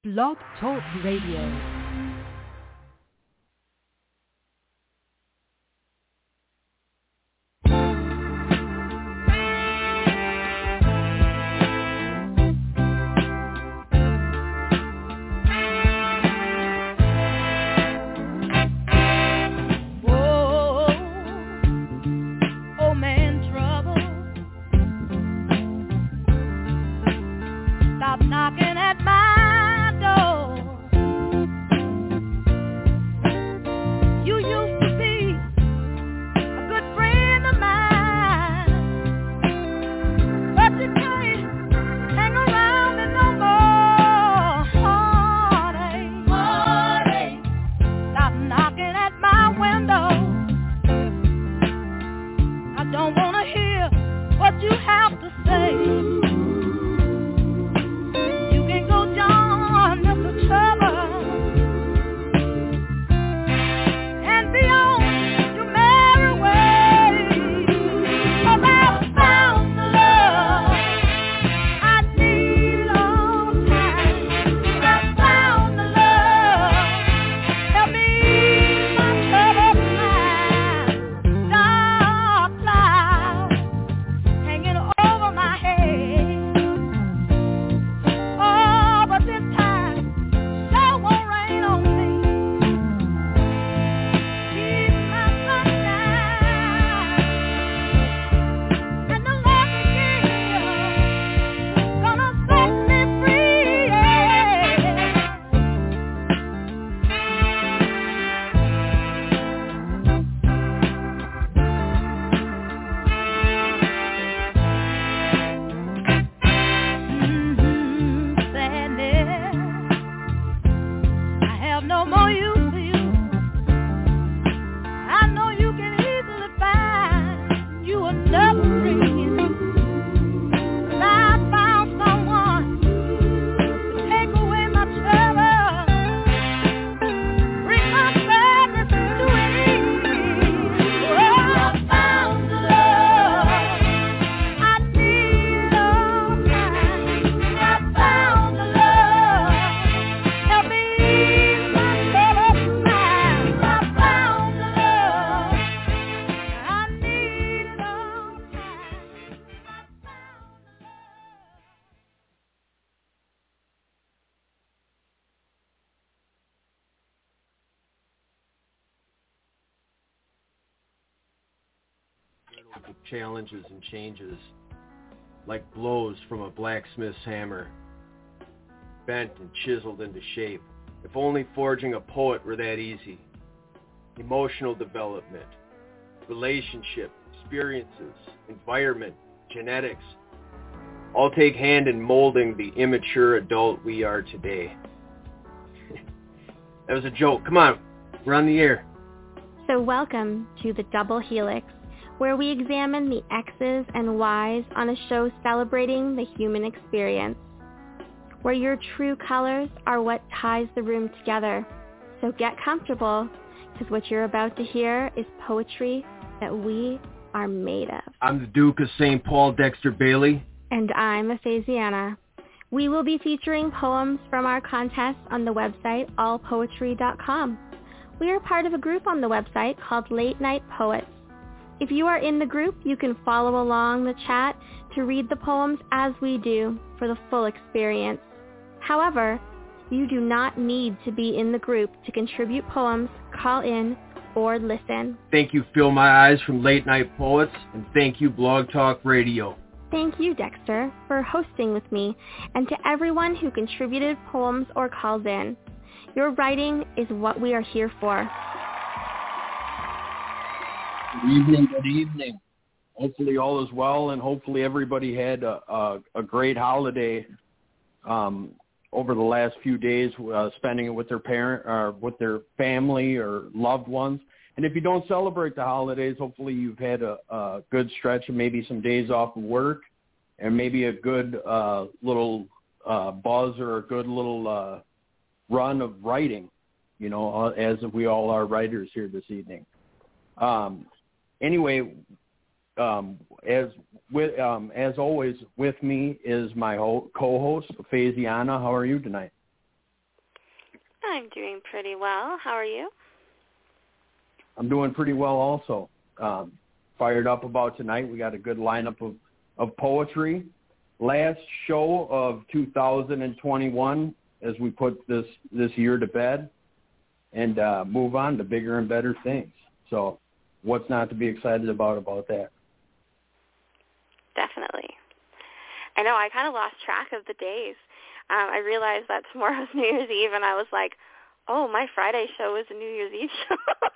Blog Talk Radio. Challenges and changes, like blows from a blacksmith's hammer, bent and chiseled into shape. If only forging a poet were that easy. Emotional development, relationship, experiences, environment, genetics, all take hand in molding the immature adult we are today. That was a joke. Come on, we're on the air. So welcome to the Double Helix, where we examine the X's and Y's on a show celebrating the human experience, where your true colors are what ties the room together. So get comfortable, because what you're about to hear is poetry that we are made of. I'm the Duke of St. Paul, Dexter Bailey. And I'm Aphasiana. We will be featuring poems from our contest on the website allpoetry.com. We are part of a group on the website called Late Night Poets. If you are in the group, you can follow along the chat to read the poems as we do for the full experience. However, you do not need to be in the group to contribute poems, call in, or listen. Thank you, Fill My Eyes from Late Night Poets, and thank you, Blog Talk Radio. Thank you, Dexter, for hosting with me, and to everyone who contributed poems or called in. Your writing is what we are here for. Good evening. Hopefully all is well, and hopefully everybody had a great holiday over the last few days, spending it with their parent or with their family or loved ones. And if you don't celebrate the holidays, hopefully you've had a good stretch of maybe some days off of work, and maybe a good little buzz or a good little run of writing, you know, as we all are writers here this evening. Anyway, as always, with me is my co-host, Aphasiana. How are you tonight? I'm doing pretty well. How are you? I'm doing pretty well also. Fired up about tonight. We got a good lineup of poetry. Last show of 2021 as we put this year to bed and move on to bigger and better things. So what's not to be excited about that? Definitely. I know, I kind of lost track of the days. I realized that tomorrow's New Year's Eve, and I was like, oh, my Friday show is a New Year's Eve show.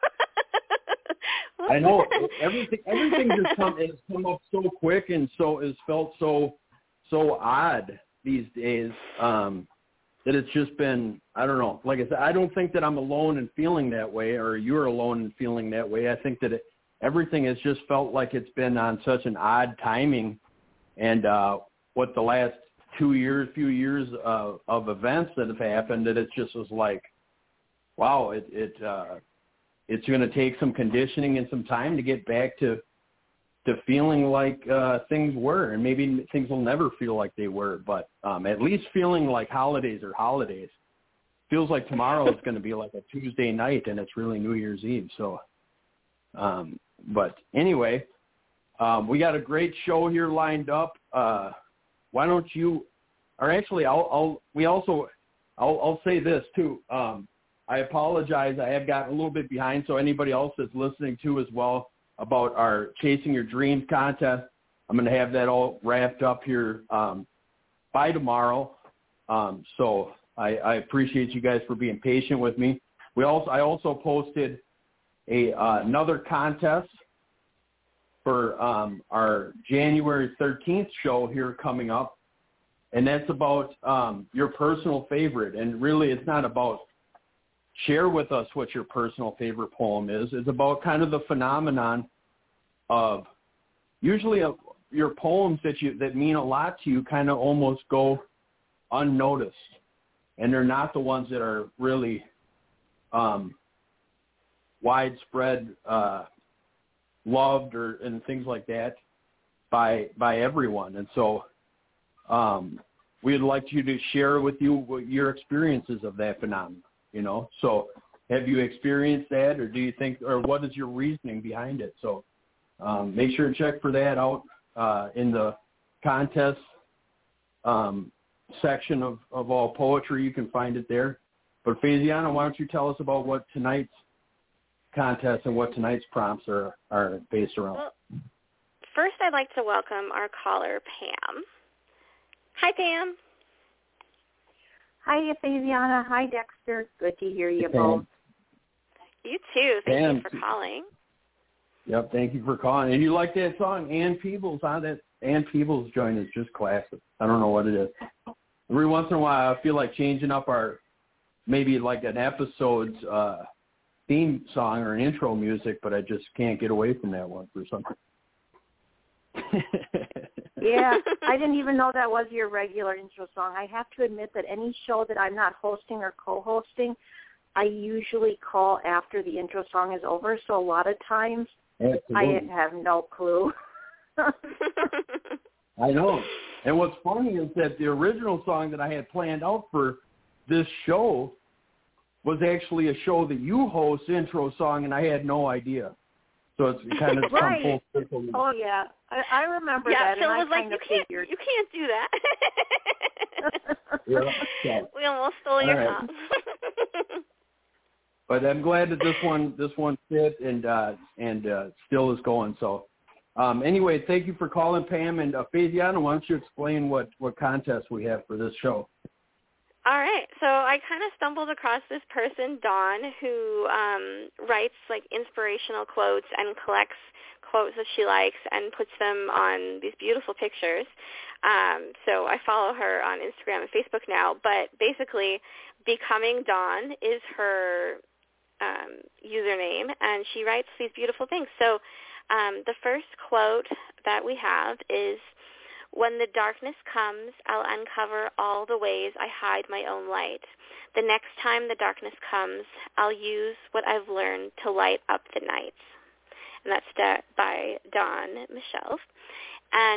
I know. Everything has come up so quick and so has felt so odd these days that it's just been, I don't know. Like I said, I don't think that I'm alone in feeling that way or you're alone in feeling that way. I think that everything has just felt like it's been on such an odd timing. And what the last few years of events that have happened, that it just was like, wow, it's going to take some conditioning and some time to get back to feeling like things were, and maybe things will never feel like they were, but at least feeling like holidays are holidays. Feels like tomorrow is going to be like a Tuesday night, and it's really New Year's Eve. So, but anyway, we got a great show here lined up. Why don't you? Or actually, I'll say this too. I apologize. I have gotten a little bit behind, so anybody else that's listening to as well about our Chasing Your Dreams contest, I'm going to have that all wrapped up here by tomorrow. So I appreciate you guys for being patient with me. I also posted another contest for our January 13th show here coming up, and that's about your personal favorite. And really, it's not about share with us what your personal favorite poem is. It's about kind of the phenomenon of usually your poems that mean a lot to you kind of almost go unnoticed, and they're not the ones that are really widespread loved and things like that by everyone. And so we'd like you to share with you your experiences of that phenomenon. You know, so have you experienced that, or do you think, or what is your reasoning behind it? So make sure to check for that out in the contest section of All Poetry. You can find it there. But Faisiana, why don't you tell us about what tonight's contest and what tonight's prompts are based around? Well, first I'd like to welcome our caller, Pam. Hi, Pam. Hi, Faisiana. Hi, Dexter. Good to hear you both. You too. Thank you for calling. Yep, thank you for calling. And you like that song, Ann Peebles, huh? That Ann Peebles joint is just classic. I don't know what it is. Every once in a while, I feel like changing up maybe like an episode's theme song or an intro music, but I just can't get away from that one for some reason. Yeah, I didn't even know that was your regular intro song. I have to admit that any show that I'm not hosting or co-hosting, I usually call after the intro song is over, so a lot of times I have no clue. I know. And what's funny is that the original song that I had planned out for this show was actually a show that you host intro song, and I had no idea. So it's kind of right. Full circle. Oh, yeah. I remember that. Yeah, Phil and was like, you can't do that. Yeah. We almost stole your song. But I'm glad that this one fit and still is going. So anyway, thank you for calling, Pam. And Faisiana, why don't you explain what contest we have for this show? All right. So I kind of stumbled across this person, Dawn, who writes like inspirational quotes and collects quotes that she likes and puts them on these beautiful pictures. So I follow her on Instagram and Facebook now. But basically, Becoming Dawn is her username, and she writes these beautiful things. So the first quote that we have is, "When the darkness comes, I'll uncover all the ways I hide my own light. The next time the darkness comes, I'll use what I've learned to light up the night." And that's by Dawn Michelle.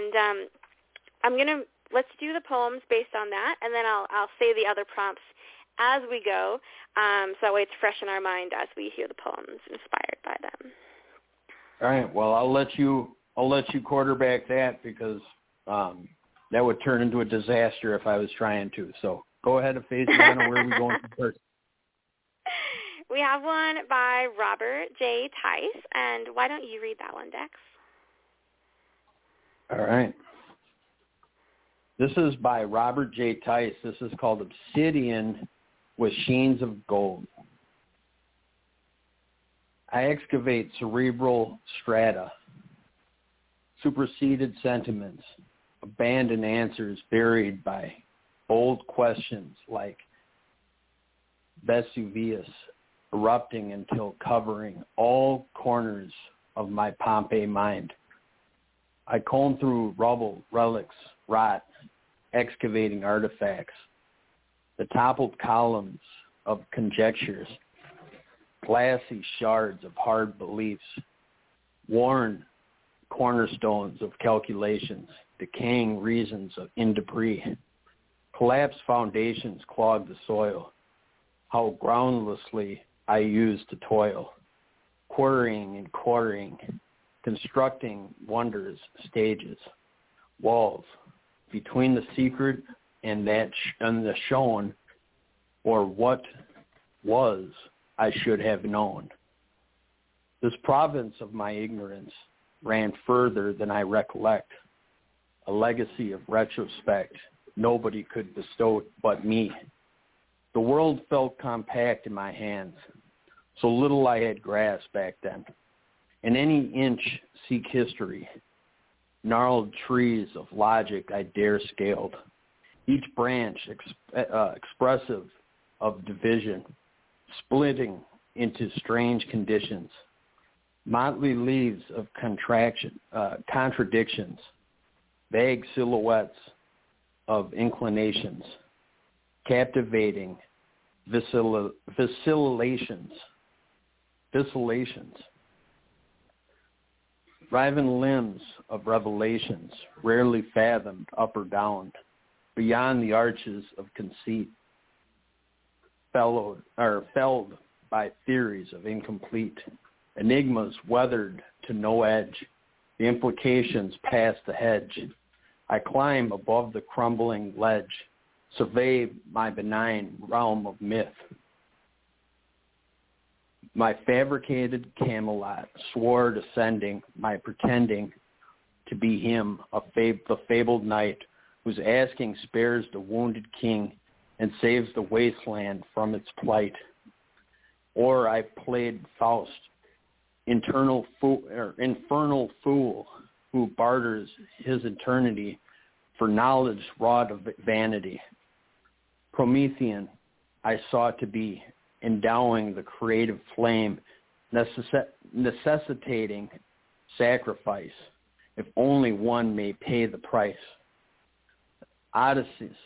And let's do the poems based on that, and then I'll say the other prompts as we go, so that way it's fresh in our mind as we hear the poems inspired by them. All right. Well, I'll let you quarterback that because that would turn into a disaster if I was trying to. So go ahead, Ephesiana. Where are we going first? We have one by Robert J. Tice, and why don't you read that one, Dex? All right. This is by Robert J. Tice. This is called Obsidian with Sheens of Gold. I excavate cerebral strata, superseded sentiments, abandoned answers buried by bold questions like Vesuvius erupting until covering all corners of my Pompeii mind. I comb through rubble, relics, rot, excavating artifacts, the toppled columns of conjectures, glassy shards of hard beliefs, worn cornerstones of calculations, decaying reasons in debris. Collapsed foundations clog the soil. How groundlessly I used to toil, quartering and quartering, constructing wonders, stages, walls, between the secret and the shown, or what was I should have known. This province of my ignorance ran further than I recollect, a legacy of retrospect nobody could bestow but me. The world felt compact in my hands, so little I had grasped back then. In any inch seek history, gnarled trees of logic I dare scaled, each branch expressive of division, splitting into strange conditions, motley leaves of contradictions, vague silhouettes of inclinations, captivating vacillations, riven limbs of revelations, rarely fathomed up or down, beyond the arches of conceit, felled by theories of incomplete, enigmas weathered to no edge, the implications past the hedge. I climb above the crumbling ledge, survey my benign realm of myth. My fabricated Camelot, sword ascending, my pretending to be him, the fabled knight, whose asking spares the wounded king and saves the wasteland from its plight. Or I played Faust, infernal fool, who barters his eternity for knowledge wrought of vanity. Promethean I sought to be, endowing the creative flame, necessitating sacrifice, if only one may pay the price. Odysseus,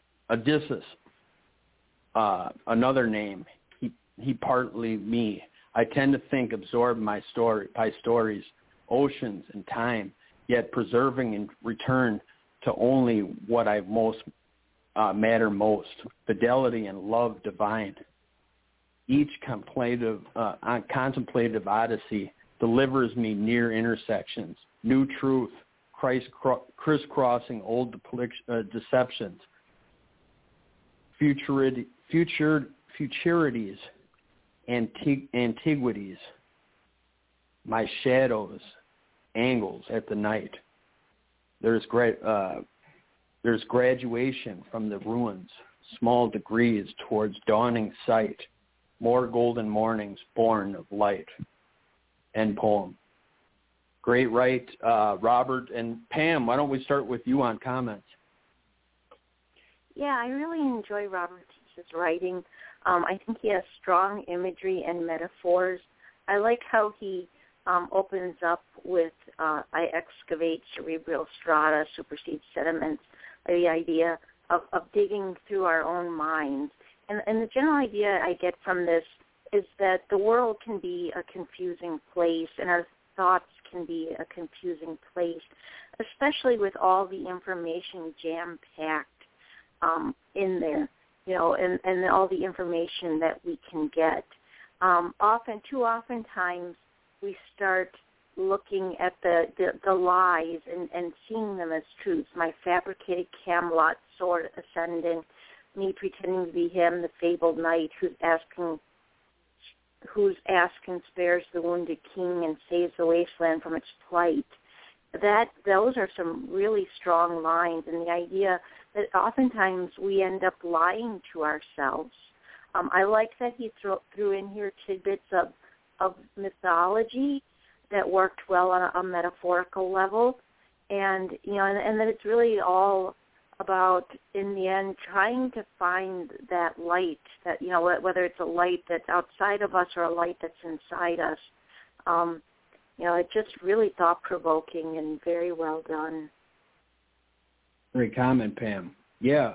another name, he partly me. I tend to think absorbed by stories, oceans, and time, yet preserving in return to only what I most matter most, fidelity and love divine. Each contemplative odyssey delivers me near intersections, new truth, crisscrossing old deceptions, futurities, antiquities, my shadows, angles at the night. There's graduation from the ruins, small degrees towards dawning sight, more golden mornings born of light. End poem. Great write, Robert. And Pam, why don't we start with you on comments? Yeah, I really enjoy Robert's writing. I think he has strong imagery and metaphors. I like how he opens up with I excavate cerebral strata, supersede sediments, the idea of digging through our own minds. And the general idea I get from this is that the world can be a confusing place and our thoughts can be a confusing place, especially with all the information jam-packed in there. and all the information that we can get. Oftentimes we start looking at the lies and seeing them as truths. My fabricated Camelot sword ascending, me pretending to be him, the fabled knight who's asked and spares the wounded king and saves the wasteland from its plight. Those are some really strong lines, and the idea that oftentimes we end up lying to ourselves. I like that he threw in here tidbits of mythology that worked well on a metaphorical level, and and that it's really all about, in the end, trying to find that light, that whether it's a light that's outside of us or a light that's inside us. It's just really thought-provoking and very well done. Great comment, Pam. Yeah,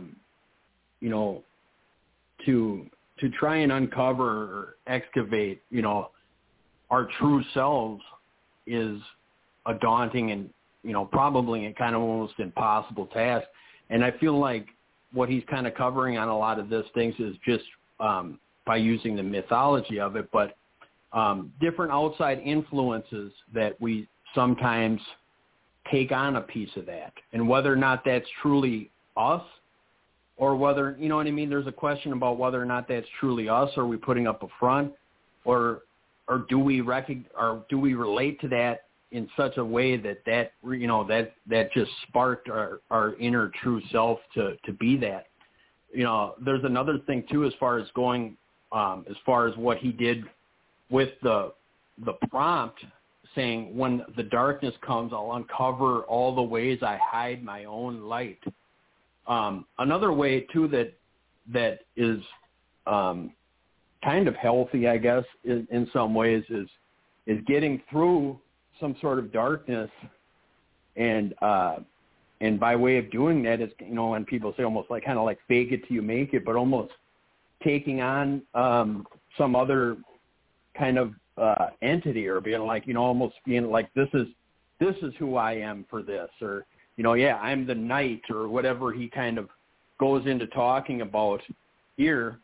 to try and uncover or excavate, our true selves is a daunting and, probably a kind of almost impossible task. And I feel like what he's kind of covering on a lot of these things is just by using the mythology of it, but different outside influences that we sometimes take on a piece of that. And whether or not that's truly us, or whether, you know what I mean, there's a question about whether or not that's truly us, or are we putting up a front, or do we relate to that in such a way that just sparked our inner true self to be that. There's another thing too, as far as what he did with the prompt, saying, when the darkness comes, I'll uncover all the ways I hide my own light. Another way too that is kind of healthy, I guess, in some ways, is getting through some sort of darkness, and by way of doing that is, when people say almost like kind of like fake it till you make it, but almost taking on some other kind of entity, or being like, almost being like, this is who I am for this, or I'm the knight, or whatever he kind of goes into talking about here.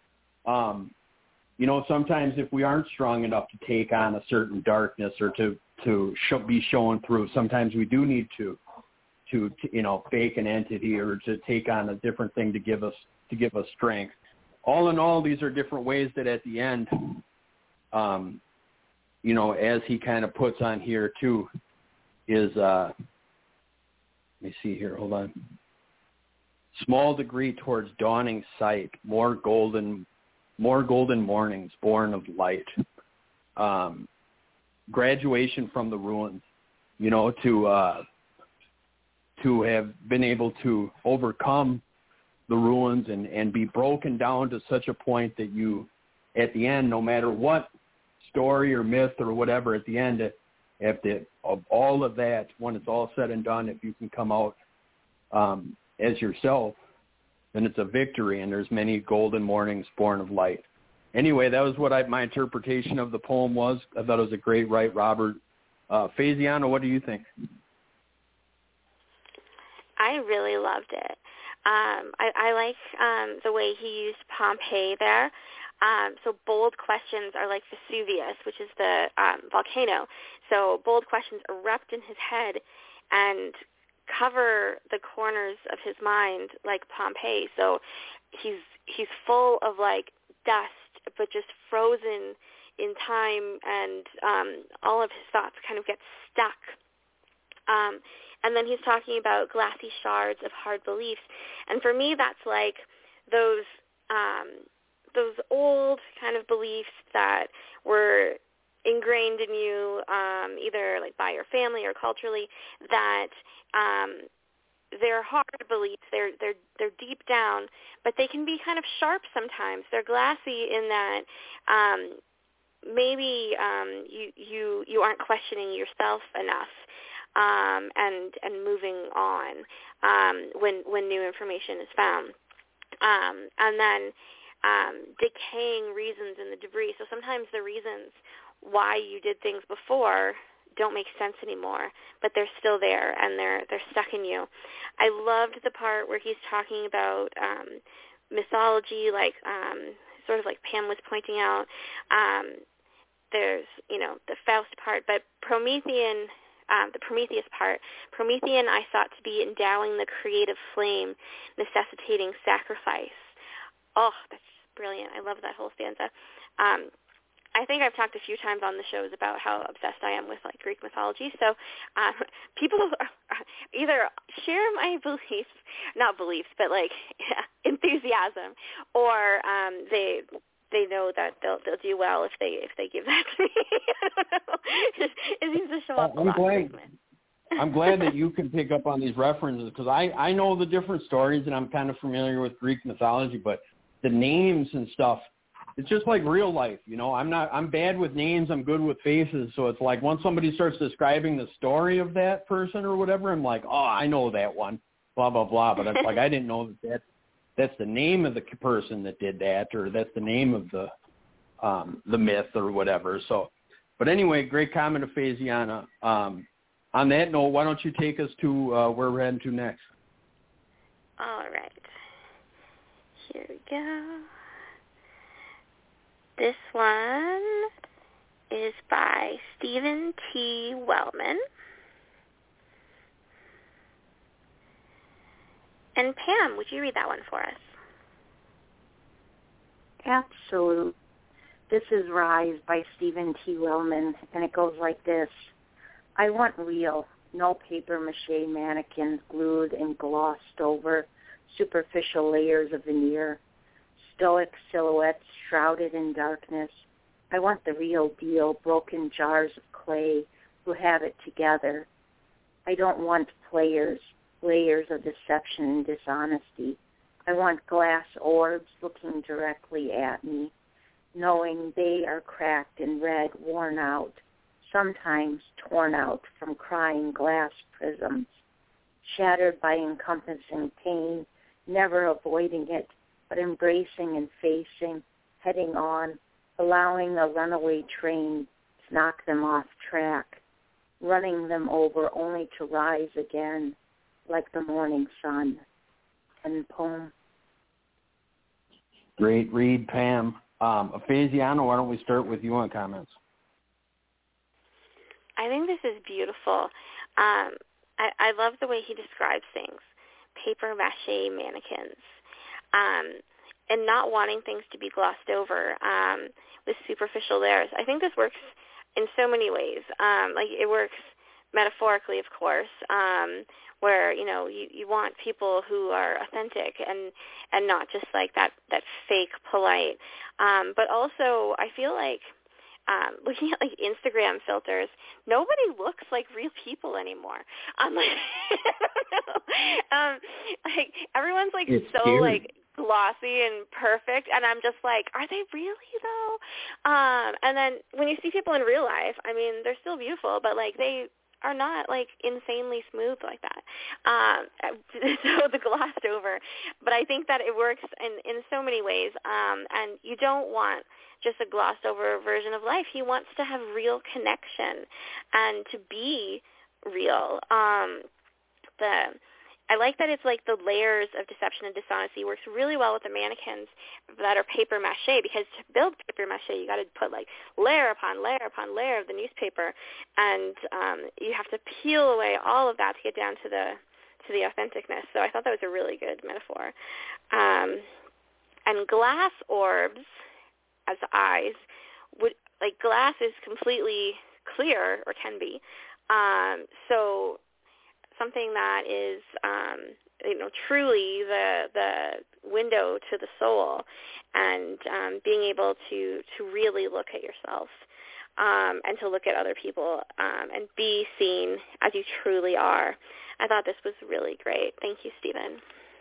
Sometimes if we aren't strong enough to take on a certain darkness, or to be shown through, sometimes we do need to fake an entity, or to take on a different thing to give us strength. All in all, these are different ways that at the end, as he kind of puts on here too, is let me see here, hold on. Small degree towards dawning sight, more golden mornings born of light. Graduation from the ruins, to have been able to overcome the ruins and be broken down to such a point that you, at the end, no matter what story or myth or whatever, at the end of all of that, when it's all said and done, if you can come out as yourself, then it's a victory, and there's many golden mornings born of light. Anyway, that was what my interpretation of the poem was. I thought it was a great write, Robert. Faisiana, what do you think? I really loved it. I like the way he used Pompeii there. So bold questions are like Vesuvius, which is the volcano. So bold questions erupt in his head and cover the corners of his mind like Pompeii. So he's full of like dust, but just frozen in time, and all of his thoughts kind of get stuck. And then he's talking about glassy shards of hard beliefs. And for me, that's like those old kind of beliefs that were ingrained in you, either like by your family or culturally, that they're hard beliefs. They're deep down, but they can be kind of sharp sometimes. They're glassy in that maybe you aren't questioning yourself enough. And moving on when new information is found, and then decaying reasons in the debris. So sometimes the reasons why you did things before don't make sense anymore, but they're still there, and they're stuck in you. I loved the part where he's talking about mythology, like sort of like Pam was pointing out. There's, the Faust part, but Promethean, the Prometheus part, Promethean I thought to be endowing the creative flame, necessitating sacrifice. Oh, that's brilliant. I love that whole stanza. I think I've talked a few times on the shows about how obsessed I am with, like, Greek mythology. So people either share my beliefs, not beliefs, but, like, enthusiasm, or they know that they'll do well if they give that to me. I don't know. It seems to show up a lot. I'm glad that you can pick up on these references, because I know the different stories and I'm kind of familiar with Greek mythology, but the names and stuff, it's just like real life, I'm bad with names, I'm good with faces. So it's like once somebody starts describing the story of that person or whatever, I'm like, oh, I know that one, blah, blah, blah. But it's like, I didn't know that's the name of the person that did that, or that's the name of the myth or whatever. So, but anyway, great comment of Phasiana. On that note, why don't you take us to where we're heading to next? All right. Here we go. This one is by Stephen T. Wellman. And Pam, would you read that one for us? Absolutely. This is Rise by Stephen T. Wellman, and it goes like this. I want real, no papier-mâché mannequins glued and glossed over, superficial layers of veneer, stoic silhouettes shrouded in darkness. I want the real deal, broken jars of clay who have it together. I don't want players, layers of deception and dishonesty. I want glass orbs looking directly at me, knowing they are cracked and red, worn out, sometimes torn out from crying glass prisms, shattered by encompassing pain, never avoiding it, but embracing and facing, heading on, allowing a runaway train to knock them off track, running them over only to rise again, like the morning sun. And poem. Great read, Pam. Phasiana, why don't we start with you on comments? I think this is beautiful. I love the way he describes things, papier-mâché mannequins, and not wanting things to be glossed over with superficial layers. I think this works in so many ways. Like it works metaphorically, of course, where you want people who are authentic and not just like that fake polite. But also, I feel like looking at like Instagram filters, nobody looks like real people anymore. Like, like everyone's like it's so scary. Like glossy and perfect, and I'm just like, are they really though? And then when you see people in real life, I mean, they're still beautiful, but like they are not like insanely smooth like that. So the glossed over, but I think that it works in so many ways. And you don't want just a glossed over version of life. He wants to have real connection and to be real. I like that it's like the layers of deception and dishonesty works really well with the mannequins that are paper mache, because to build paper mache, you got to put like layer upon layer upon layer of the newspaper, and you have to peel away all of that to get down to the authenticness. So I thought that was a really good metaphor. And glass orbs as eyes would, like, glass is completely clear, or can be. So something that is, truly the window to the soul, and being able to really look at yourself and to look at other people and be seen as you truly are. I thought this was really great. Thank you, Stephen.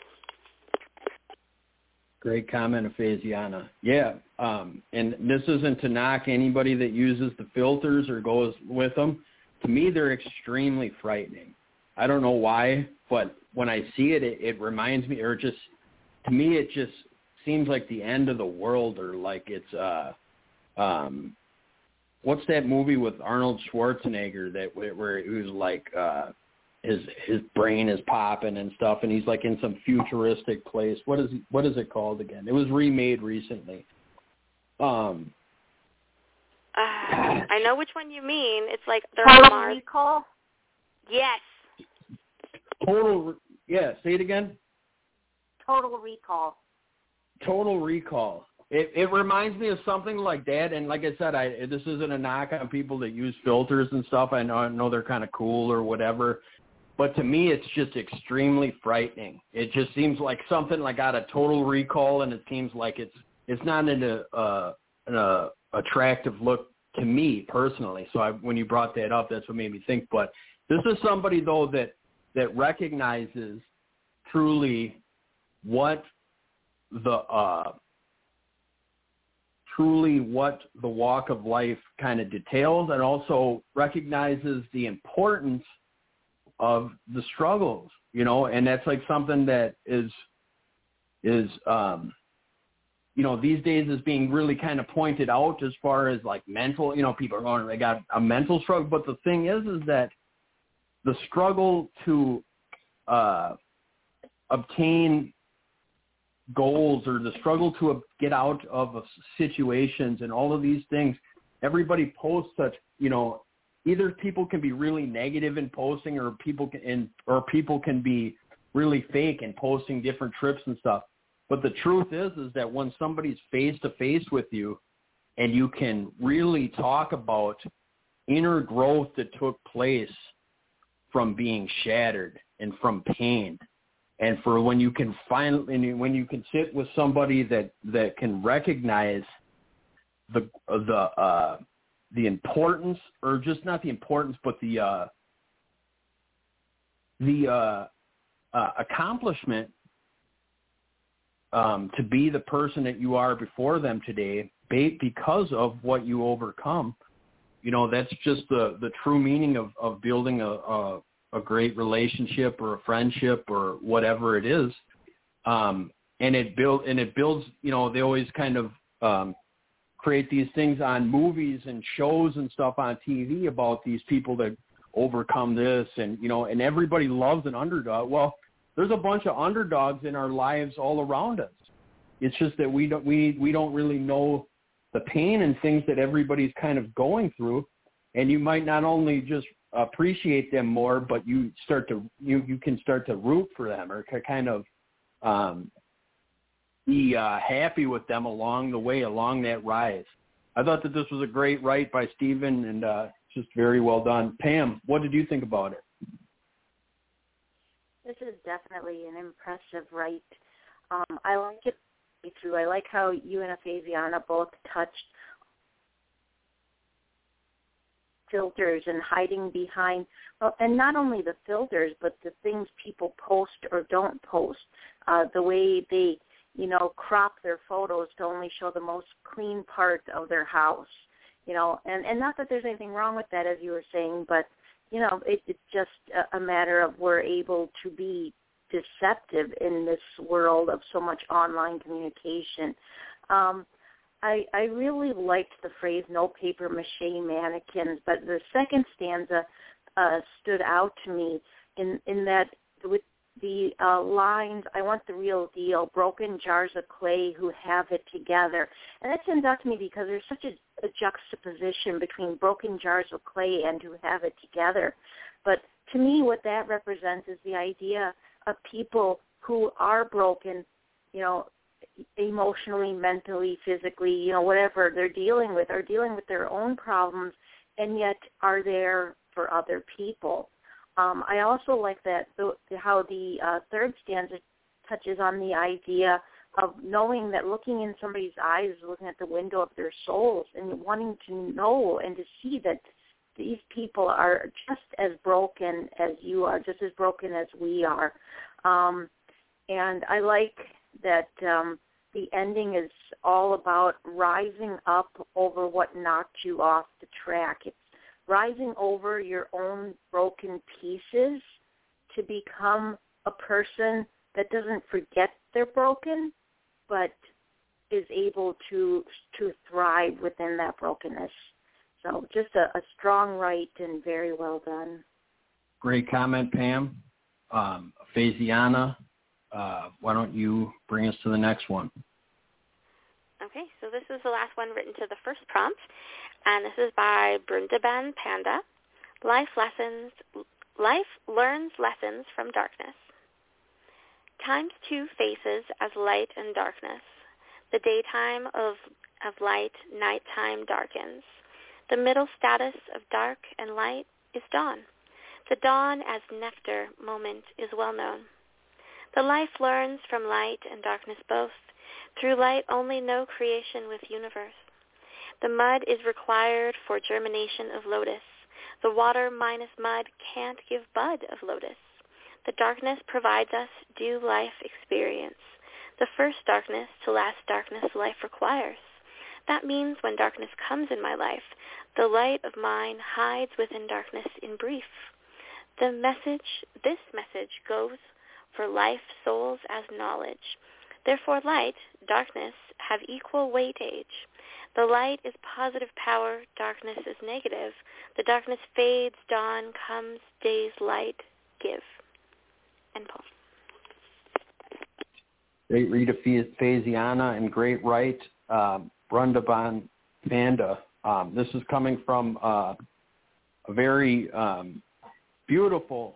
Great comment of Phasiana. Yeah, and this isn't to knock anybody that uses the filters or goes with them. To me, they're extremely frightening. I don't know why, but when I see it, it reminds me, or just, to me, it just seems like the end of the world, or like it's, what's that movie with Arnold Schwarzenegger where it was like, his brain is popping and stuff, and he's like in some futuristic place. What is it called again? It was remade recently. I know which one you mean. It's like Total Recall? Yes. Say it again. Total Recall. Total Recall. It reminds me of something like that, and like I said, this isn't a knock on people that use filters and stuff. I know they're kind of cool or whatever, but to me, it's just extremely frightening. It just seems like something like out of Total Recall, and it seems like it's not an attractive look to me personally. So when you brought that up, that's what made me think. But this is somebody though that recognizes truly what the walk of life kind of details, and also recognizes the importance of the struggles, and that's like something that is these days is being really kind of pointed out as far as like mental, people are going, they got a mental struggle. But the thing is that the struggle to obtain goals, or the struggle to get out of situations and all of these things, everybody posts such, either people can be really negative in posting, or people can be really fake in posting different trips and stuff. But the truth is that when somebody's face to face with you, and you can really talk about inner growth that took place from being shattered and from pain, and for when you can sit with somebody that can recognize the importance, or just not the importance, but the accomplishment to be the person that you are before them today, because of what you overcome. That's just the true meaning of building a great relationship or a friendship or whatever it is. And it builds, they always kind of create these things on movies and shows and stuff on TV about these people that overcome this, and and everybody loves an underdog. Well, there's a bunch of underdogs in our lives all around us. It's just that we don't really know the pain and things that everybody's kind of going through, and you might not only just appreciate them more, but you can start to root for them, or kind of be happy with them along the way, along that rise. I thought that this was a great write by Stephen, and just very well done. Pam, what did you think about it? This is definitely an impressive write. I like it through. I like how you and Fabiana both touched filters and hiding behind, and not only the filters, but the things people post or don't post, the way they, crop their photos to only show the most clean part of their house, and not that there's anything wrong with that, as you were saying, but, it's just a matter of we're able to be deceptive in this world of so much online communication. I really liked the phrase "no paper mache mannequins," but the second stanza stood out to me in that with the lines, "I want the real deal, broken jars of clay who have it together." And that stands out to me because there's such a juxtaposition between broken jars of clay and who have it together. But to me, what that represents is the idea of people who are broken, emotionally, mentally, physically, whatever they're dealing with, are dealing with their own problems, and yet are there for other people. I also like that how the third stanza touches on the idea of knowing that looking in somebody's eyes is looking at the window of their souls, and wanting to know and to see that these people are just as broken as you are, just as broken as we are. And I like that the ending is all about rising up over what knocked you off the track. It's rising over your own broken pieces to become a person that doesn't forget they're broken, but is able to thrive within that brokenness. So just a strong write and very well done. Great comment, Pam. Faisiana, why don't you bring us to the next one? Okay, so this is the last one written to the first prompt, and this is by Brundaban Panda. Life learns lessons from darkness. Time's two faces as light and darkness. The daytime of light, nighttime darkens. The middle status of dark and light is dawn. The dawn as nectar moment is well known. The life learns from light and darkness both. Through light only no creation with universe. The mud is required for germination of lotus. The water minus mud can't give bud of lotus. The darkness provides us due life experience. The first darkness to last darkness life requires. That means when darkness comes in my life, the light of mine hides within darkness in brief. This message goes for life, souls as knowledge. Therefore light, darkness have equal weightage. The light is positive power, darkness is negative. The darkness fades, dawn comes, day's light give. End poem. Great Rita Faisiana and great right, Brundaban Panda. This is coming from a very beautiful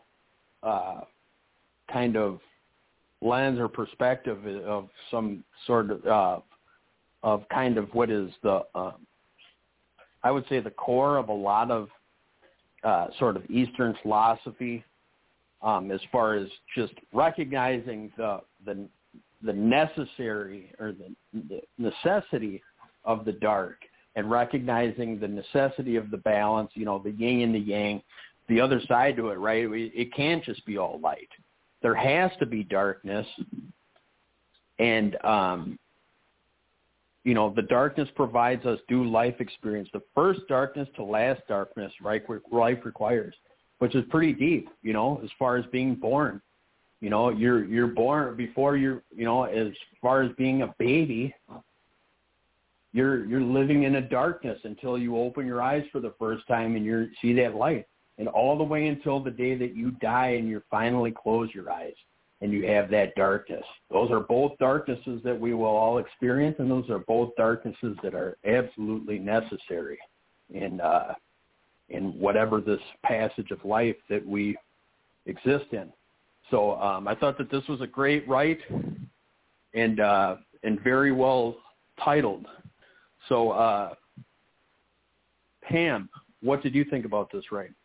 kind of lens or perspective of some sort of kind of what is the, I would say the core of a lot of sort of Eastern philosophy, as far as just recognizing the necessary or the necessity of the dark and recognizing the necessity of the balance, you know, the yin and the yang, the other side to it, right? It can't just be all light. There has to be darkness. And, you know, the darkness provides us due life experience. The first darkness to last darkness, right, life requires, which is pretty deep, you know, as far as being born. You know, you're born before you're, you know, as far as being a baby, you're living in a darkness until you open your eyes for the first time and you see that light. And all the way until the day that you die and you finally close your eyes and you have that darkness. Those are both darknesses that we will all experience, and those are both darknesses that are absolutely necessary in whatever this passage of life that we exist in. So I thought that this was a great write and very well titled. So Pam, what did you think about this write?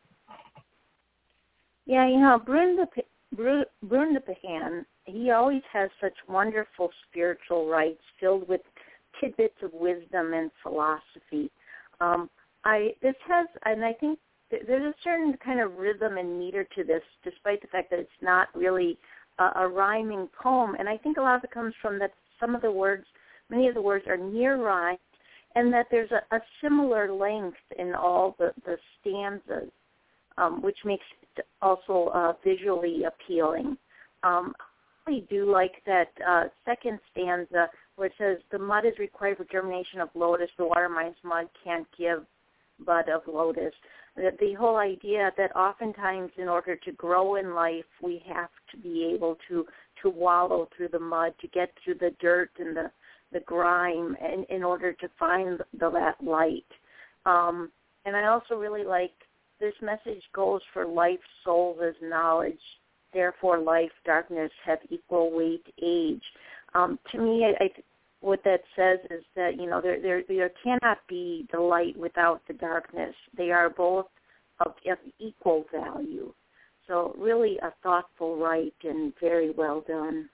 Yeah, you know, Brundaban, he always has such wonderful spiritual rites filled with tidbits of wisdom and philosophy. I think there's a certain kind of rhythm and meter to this, despite the fact that it's not really a rhyming poem. And I think a lot of it comes from that many of the words are near rhyme, and that there's a similar length in all the stanzas, which makes it also visually appealing. I really do like that second stanza where it says, the mud is required for germination of lotus, the water minus mud can't give bud of lotus. The whole idea that oftentimes in order to grow in life, we have to be able to wallow through the mud, to get through the dirt and the grime in order to find that light. And I also really like this message goes for life, souls as knowledge. Therefore, life, darkness have equal weight, age. To me, what that says is that, you know, there cannot be the light without the darkness. They are both of equal value. So really a thoughtful write and very well done.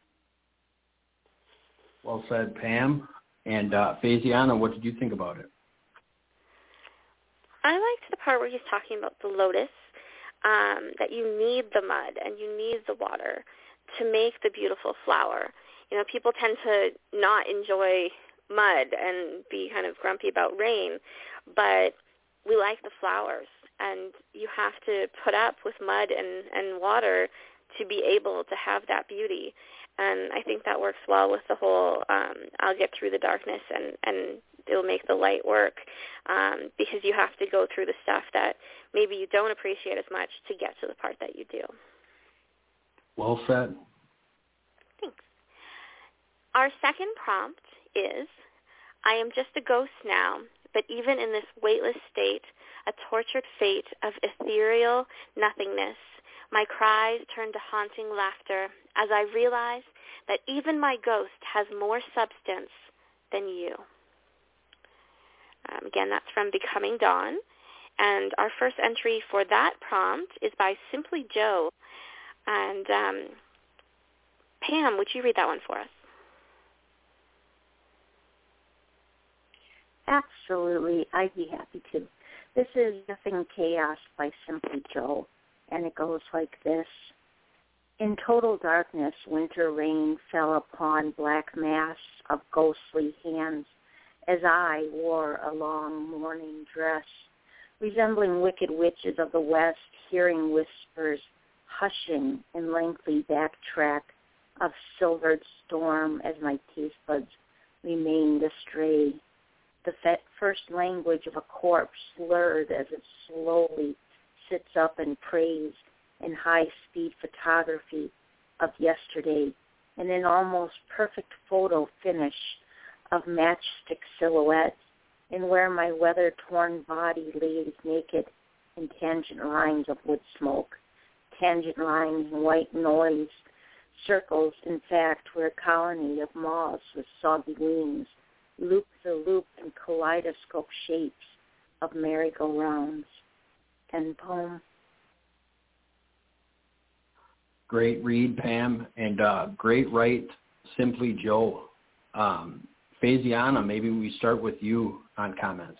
Well said, Pam. And Faisiana, what did you think about it? I liked the part where he's talking about the lotus, that you need the mud and you need the water to make the beautiful flower. You know, people tend to not enjoy mud and be kind of grumpy about rain, but we like the flowers, and you have to put up with mud and water to be able to have that beauty. And I think that works well with the whole I'll get through the darkness and it'll make the light work, because you have to go through the stuff that maybe you don't appreciate as much to get to the part that you do. Well said. Thanks. Our second prompt is, I am just a ghost now, but even in this weightless state, a tortured fate of ethereal nothingness, my cries turn to haunting laughter as I realize that even my ghost has more substance than you. Again, that's from Becoming Dawn. And our first entry for that prompt is by Simply Joe. And Pam, would you read that one for us? Absolutely. I'd be happy to. This is Nothing Chaos by Simply Joe, and it goes like this. In total darkness, winter rain fell upon black mass of ghostly hands as I wore a long mourning dress, resembling wicked witches of the West, hearing whispers, hushing in lengthy backtrack of silvered storm as my taste buds remained astray. The first language of a corpse slurred as it slowly sits up and prays in high-speed photography of yesterday, and an almost perfect photo finish of matchstick silhouettes, and where my weather-torn body lays naked in tangent lines of wood smoke, tangent lines and white noise, circles, in fact, where a colony of moths with soggy wings loop the loop in kaleidoscope shapes of merry-go-rounds. End poem. Great read, Pam, and great write, Simply Joe. Faisiana, maybe we start with you on comments.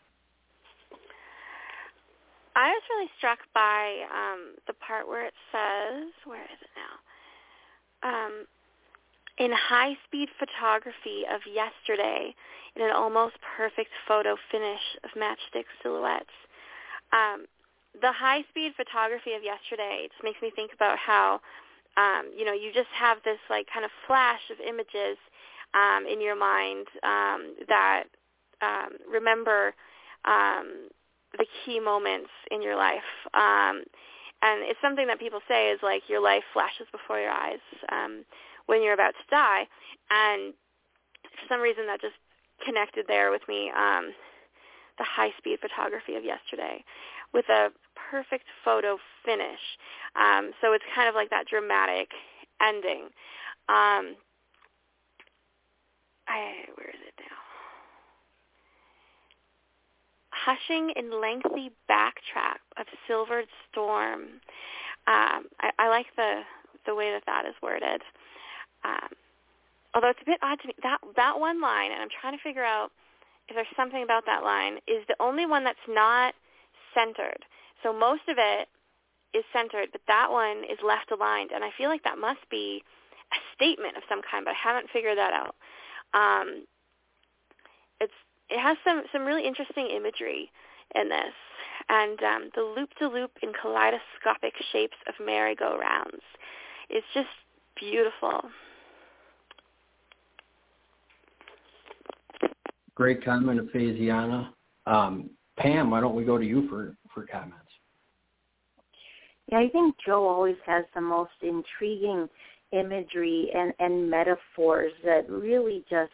I was really struck by the part where it says, where is it now? In high-speed photography of yesterday, in an almost perfect photo finish of matchstick silhouettes. The high-speed photography of yesterday just makes me think about how, you just have this like kind of flash of images in your mind that remember the key moments in your life. And it's something that people say is like your life flashes before your eyes when you're about to die. And for some reason that just connected there with me, the high-speed photography of yesterday with a perfect photo finish. So it's kind of like that dramatic ending. Where is it now? Hushing in lengthy backtrack of silvered storm. I like the way that is worded. Although it's a bit odd to me, that one line, and I'm trying to figure out if there's something about that line, is the only one that's not centered. So most of it is centered, but that one is left aligned, and I feel like that must be a statement of some kind, but I haven't figured that out. It has some really interesting imagery in this, and the loop-to-loop in kaleidoscopic shapes of merry-go-rounds is just beautiful. Great comment of Faisiana. Pam, why don't we go to you for comments? Yeah, I think Joe always has the most intriguing imagery and metaphors that really just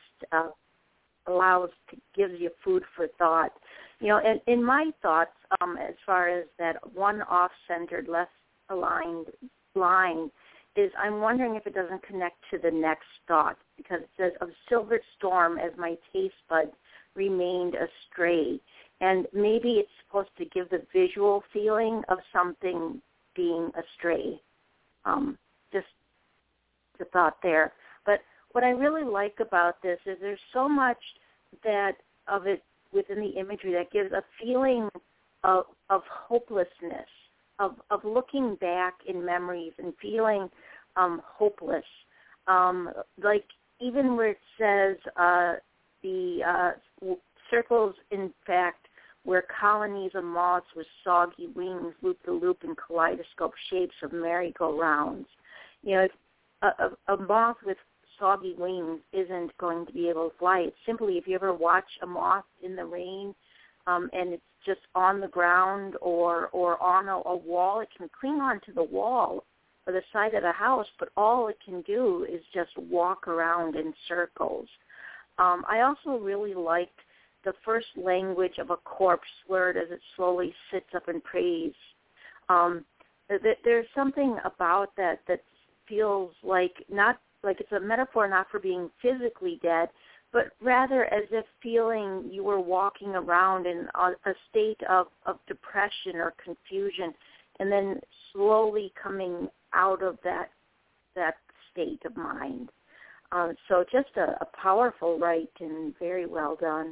gives you food for thought. In my thoughts, as far as that one off-centered, left-aligned line, is I'm wondering if it doesn't connect to the next thought, because it says, of silver storm as my taste buds remained astray. And maybe it's supposed to give the visual feeling of something being astray. Just the thought there. But what I really like about this is there's so much of it within the imagery that gives a feeling of hopelessness, of looking back in memories and feeling hopeless. Like even where it says the circles, in fact, where colonies of moths with soggy wings loop the loop in kaleidoscope shapes of merry-go-rounds. A moth with soggy wings isn't going to be able to fly. It's simply, if you ever watch a moth in the rain, and it's just on the ground or on a wall, it can cling onto the wall or the side of the house, but all it can do is just walk around in circles. I also really liked the first language of a corpse slurred as it slowly sits up and prays. There's something about that feels like not like it's a metaphor not for being physically dead, but rather as if feeling you were walking around in a state of depression or confusion, and then slowly coming out of that state of mind. So just a powerful rite and very well done.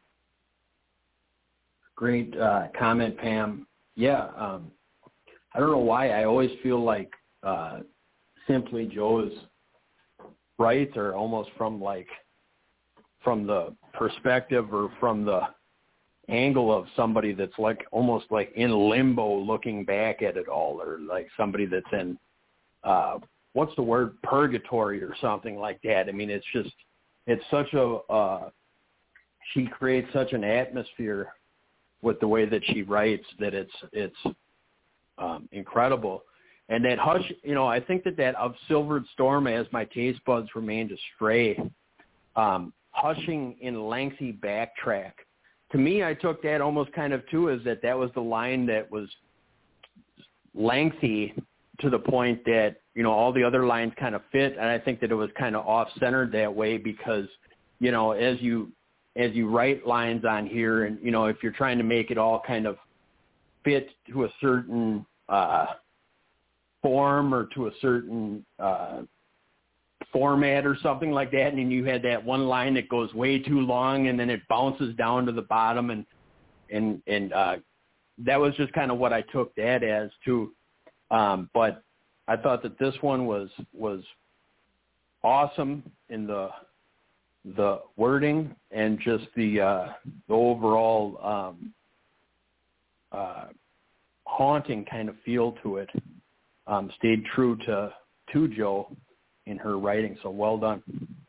Great comment, Pam. Yeah, I don't know why I always feel like Simply Joe's rites are almost from the perspective or from the angle of somebody that's like almost like in limbo looking back at it all, or like somebody that's in what's the word, purgatory or something like that. I mean, it's such a she creates such an atmosphere with the way that she writes that it's incredible. And that hush, I think that of Silvered Storm, as my taste buds remained astray, hushing in lengthy backtrack. To me, I took that almost kind of too as that was the line that was lengthy to the point that, all the other lines kind of fit. And I think that it was kind of off-centered that way because, as you write lines on here and, if you're trying to make it all kind of fit to a certain form or to a certain format or something like that, and then you had that one line that goes way too long and then it bounces down to the bottom, and that was just kind of what I took that as too. But I thought that this one was awesome in the wording and just the overall haunting kind of feel to it. Stayed true to Joe in her writing, so well done.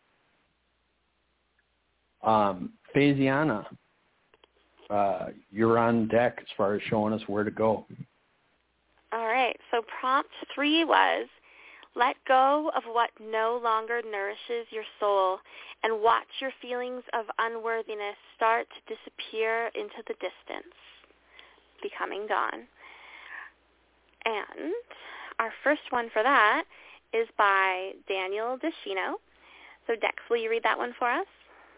Faisiana, you're on deck as far as showing us where to go. All right, so prompt 3 was, let go of what no longer nourishes your soul and watch your feelings of unworthiness start to disappear into the distance, becoming dawn. And our first one for that is by Daniel Deschino. So Dex, will you read that one for us?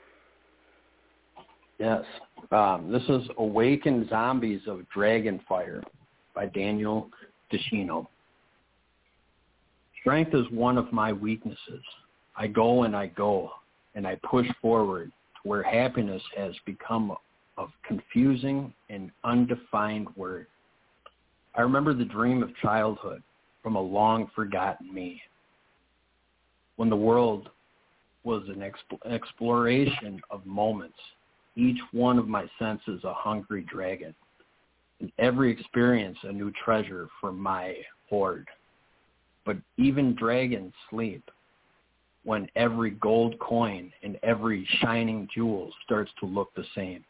Yes. This is Awakened Zombies of Dragonfire by Daniel Deschino. Strength is one of my weaknesses. I go, and I push forward to where happiness has become a confusing and undefined word. I remember the dream of childhood from a long-forgotten me, when the world was an exploration of moments, each one of my senses a hungry dragon, and every experience a new treasure for my hoard. But even dragons sleep when every gold coin and every shining jewel starts to look the same.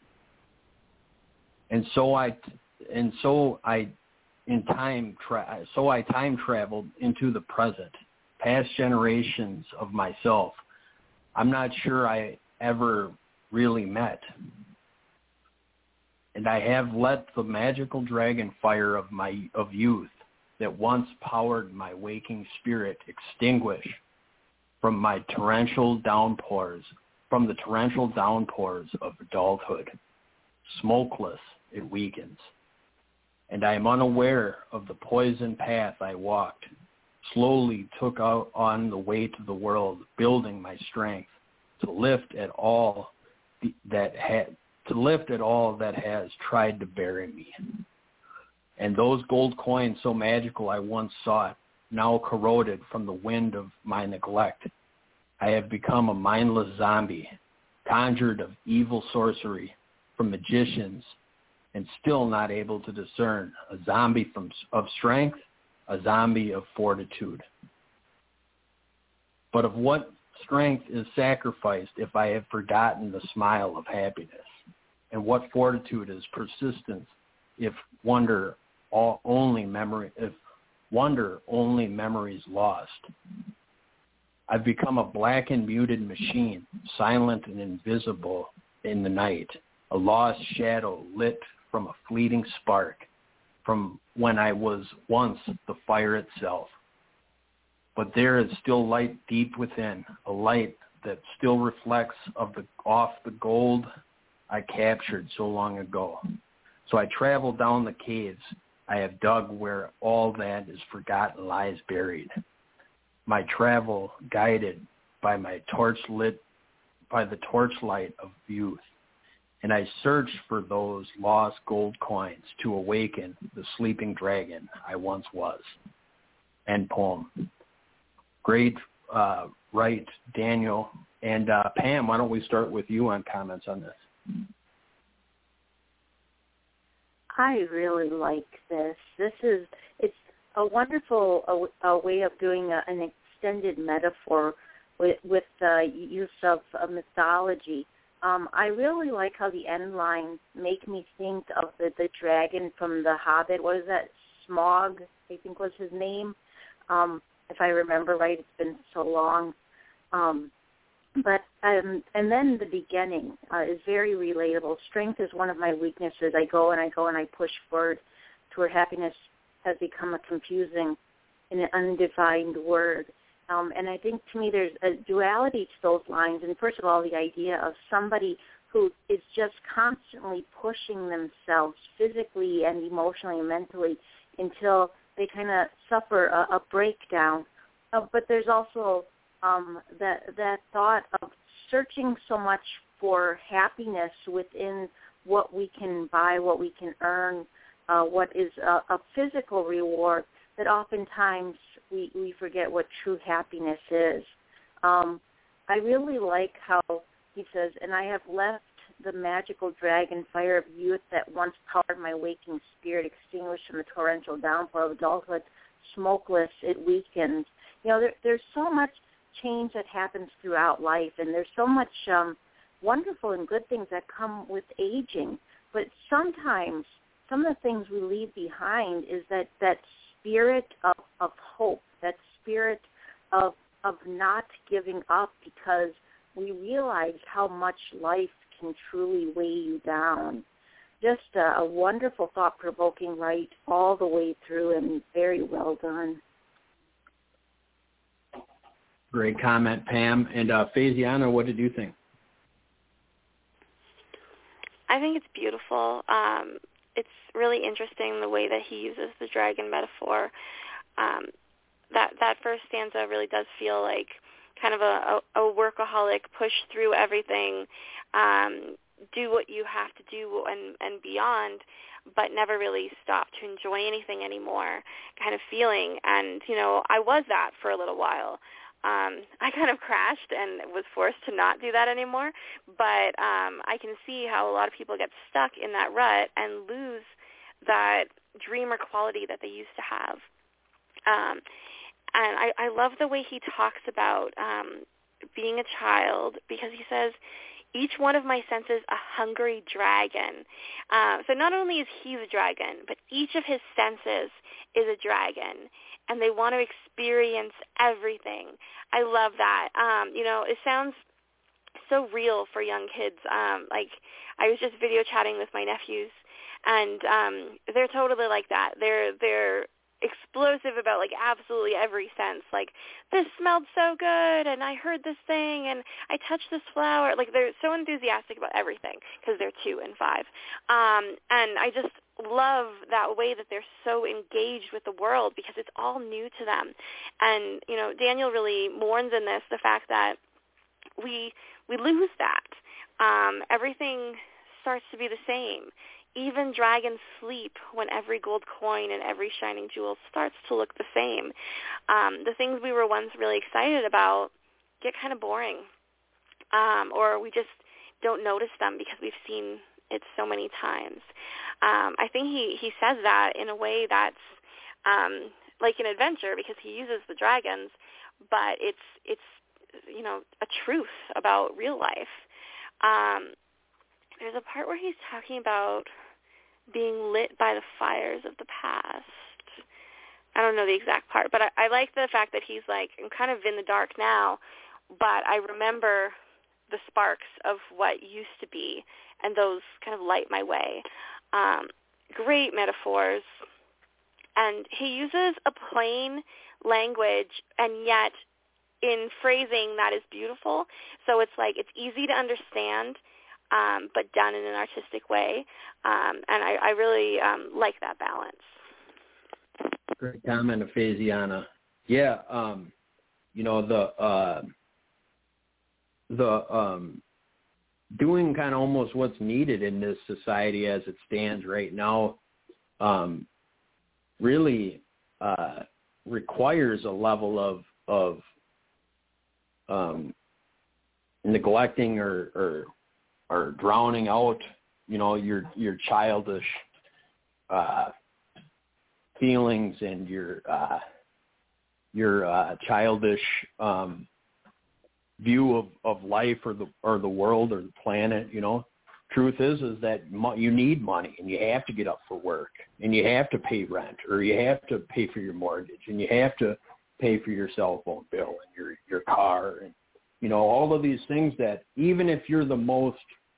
So I time traveled into the present, past generations of myself I'm not sure I ever really met. And I have let the magical dragon fire of youth that once powered my waking spirit extinguish from the torrential downpours of adulthood. Smokeless, it weakens. And I am unaware of the poison path I walked, slowly took out on the way to the world, building my strength to lift at all that has tried to bury me. And those gold coins so magical I once sought, now corroded from the wind of my neglect. I have become a mindless zombie, conjured of evil sorcery from magicians, and still not able to discern a zombie of strength, a zombie of fortitude. But of what strength is sacrificed if I have forgotten the smile of happiness? And what fortitude is persistence if wonder only memories lost? I've become a black and muted machine, silent and invisible in the night, a lost shadow lit from a fleeting spark, from when I was once the fire itself. But there is still light deep within, a light that still reflects off the gold I captured so long ago. So I travel down the caves I have dug where all that is forgotten lies buried. My travel guided by the torchlight of youth. And I search for those lost gold coins to awaken the sleeping dragon I once was. End poem. Great right, Daniel. And Pam, why don't we start with you on comments on this? I really like this. It's a wonderful way of doing an extended metaphor with the use of mythology. I really like how the end lines make me think of the dragon from The Hobbit. What is that? Smaug, I think was his name. If I remember right, it's been so long. And then the beginning is very relatable. Strength is one of my weaknesses. I go and I push forward to where happiness has become a confusing and an undefined word. And I think to me there's a duality to those lines. And first of all, the idea of somebody who is just constantly pushing themselves physically and emotionally and mentally until they kind of suffer a breakdown. But there's also that thought of searching so much for happiness within what we can buy, what we can earn, what is a physical reward, that oftentimes we forget what true happiness is. I really like how he says, and I have left the magical dragon fire of youth that once powered my waking spirit, extinguished from the torrential downpour of adulthood, smokeless, it weakened. There's so much change that happens throughout life, and there's so much wonderful and good things that come with aging. But sometimes some of the things we leave behind is that spirit of hope, that spirit of not giving up, because we realize how much life can truly weigh you down. Just a wonderful, thought-provoking write all the way through, and very well done. Great comment, Pam. And Faisiana, what did you think? I think it's beautiful. It's really interesting the way that he uses the dragon metaphor. That first stanza really does feel like kind of a workaholic, push through everything, do what you have to do and beyond, but never really stop to enjoy anything anymore kind of feeling. And, I was that for a little while. I kind of crashed and was forced to not do that anymore, but I can see how a lot of people get stuck in that rut and lose that dreamer quality that they used to have. And I love the way he talks about being a child, because he says, each one of my senses a hungry dragon. So not only is he the dragon, but each of his senses is a dragon, and they want to experience everything. I love that. It sounds so real for young kids. Like, I was just video chatting with my nephews, and they're totally like that. They're explosive about like absolutely every sense. Like, this smelled so good, and I heard this thing, and I touched this flower. Like, they're so enthusiastic about everything because they're 2 and 5. And I just love that way that they're so engaged with the world because it's all new to them. And Daniel really mourns in this the fact that we lose that. Everything starts to be the same. Even dragons sleep when every gold coin and every shining jewel starts to look the same. The things we were once really excited about get kind of boring, or we just don't notice them because we've seen it so many times. I think he says that in a way that's like an adventure, because he uses the dragons, but it's a truth about real life. There's a part where he's talking about being lit by the fires of the past. I don't know the exact part, but I like the fact that he's like, I'm kind of in the dark now, but I remember the sparks of what used to be, and those kind of light my way. Great metaphors. And he uses a plain language, and yet in phrasing that is beautiful. So it's like it's easy to understand, but done in an artistic way. And I really like that balance. Great comment, Ephesiana. Yeah, the doing kind of almost what's needed in this society as it stands right now really requires a level of neglecting or drowning out, your childish feelings and your childish view of life or the world or the planet. Truth is that you need money, and you have to get up for work, and you have to pay rent, or you have to pay for your mortgage, and you have to pay for your cell phone bill and your car, and all of these things that even if you're the most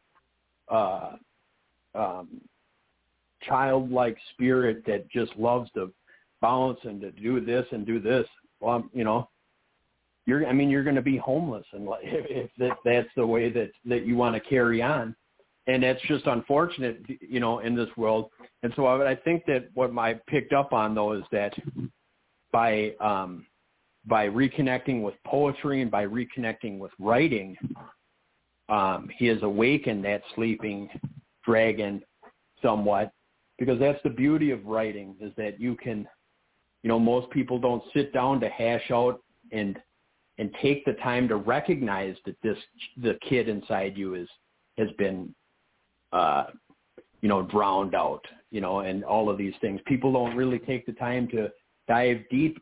childlike spirit that just loves to bounce and to do this and do this, well, you're going to be homeless, and if that's the way that you want to carry on. And that's just unfortunate, in this world. And so I think that what I picked up on, though, is that by reconnecting with poetry and by reconnecting with writing, he has awakened that sleeping dragon somewhat, because that's the beauty of writing, is that you can, most people don't sit down to hash out and take the time to recognize that the kid inside you has been drowned out, and all of these things. People don't really take the time to dive deep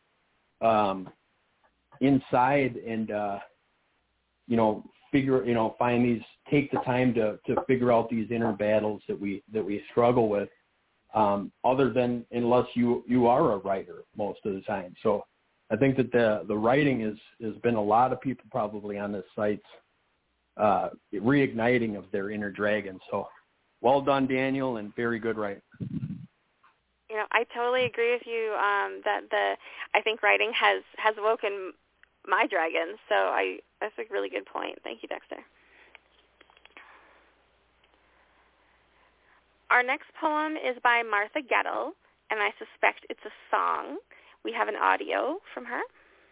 inside and, take the time to figure out these inner battles that we struggle with, other than unless you are a writer most of the time. So I think that the writing has been a lot of people probably on this site's reigniting of their inner dragon. So well done, Daniel, and very good writing. I totally agree with you that I think writing has awoken my dragon. So that's a really good point. Thank you, Dexter. Our next poem is by Martha Gettle, and I suspect it's a song. We have an audio from her.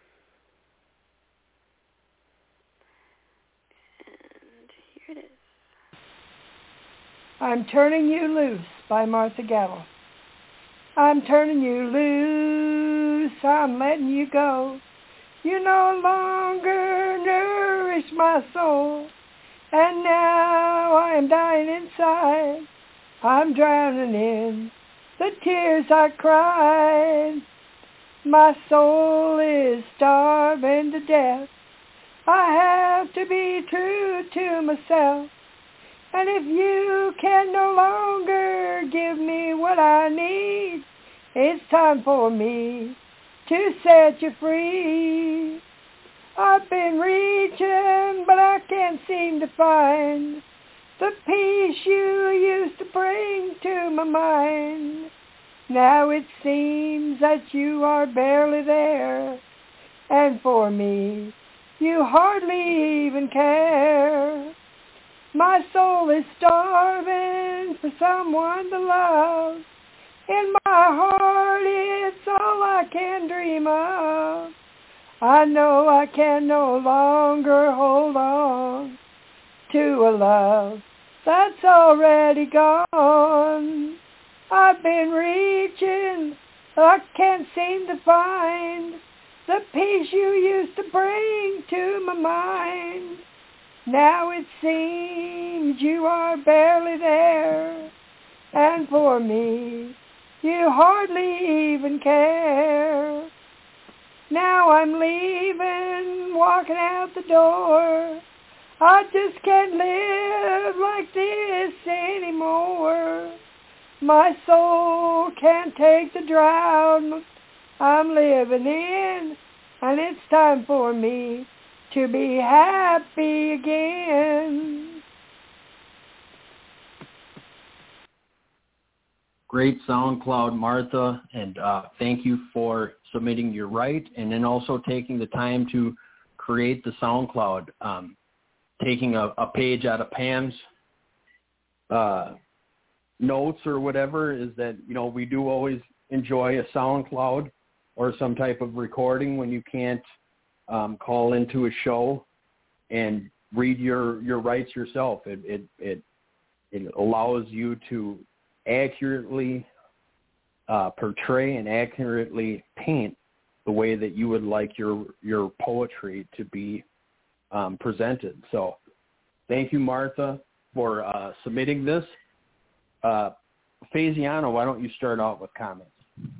And here it is. I'm Turning You Loose by Martha Gettle. I'm turning you loose, I'm letting you go. You no longer nourish my soul, and now I am dying inside. I'm drowning in the tears I cried. My soul is starving to death. I have to be true to myself. And if you can no longer give me what I need, it's time for me to set you free. I've been reaching, but I can't seem to find the peace you used to bring to my mind. Now it seems that you are barely there, and for me, you hardly even care. My soul is starving for someone to love. In my heart, it's all I can dream of. I know I can no longer hold on to a love that's already gone. I've been reaching, I can't seem to find the peace you used to bring to my mind. Now it seems you are barely there, and for me, you hardly even care. Now I'm leaving, walking out the door. I just can't live like this anymore. My soul can't take the drought I'm living in, and it's time for me to be happy again. Great SoundCloud, Martha, and thank you for submitting your right, and then also taking the time to create the SoundCloud, taking a page out of Pam's notes or whatever. Is that, you know, we do always enjoy a SoundCloud or some type of recording when you can't call into a show and read your rights yourself. It allows you to accurately portray and accurately paint the way that you would like your poetry to be presented. So thank you, Martha, for submitting this. Faziana, why don't you start out with comments?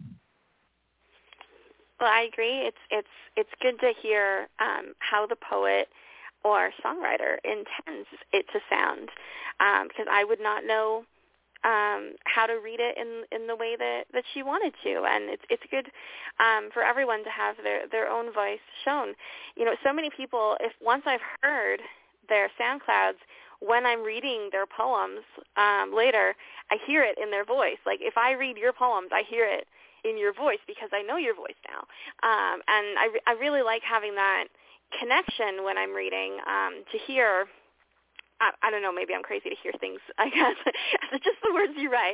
Well, I agree. It's good to hear how the poet or songwriter intends it to sound, because I would not know how to read it in the way that she wanted to, and it's good for everyone to have their own voice shown. You know, so many people, if once I've heard their SoundClouds, when I'm reading their poems later, I hear it in their voice. Like if I read your poems, I hear it in your voice because I know your voice now, and I really like having that connection when I'm reading to hear. I don't know, maybe I'm crazy to hear things, I guess, just the words you write.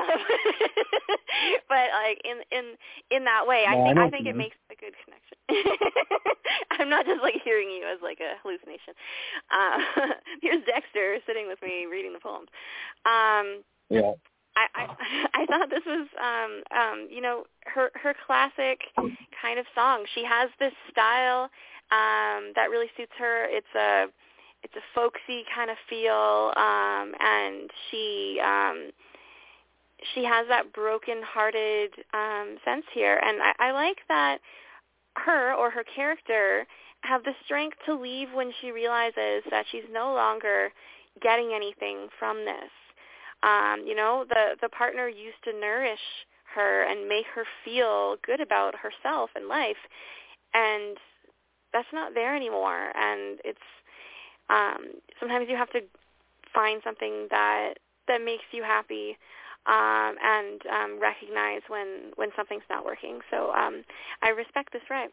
But like in that way, I think it makes a good connection. I'm not just like hearing you as like a hallucination. Here's Dexter sitting with me reading the poems. Yeah. I thought this was, you know, her classic kind of song. She has this style that really suits her. It's a folksy kind of feel, and she has that broken-hearted sense here. And I like that her or her character have the strength to leave when she realizes that she's no longer getting anything from this. You know, the partner used to nourish her and make her feel good about herself and life, and that's not there anymore. And it's sometimes you have to find something that makes you happy, and recognize when something's not working. So I respect this right.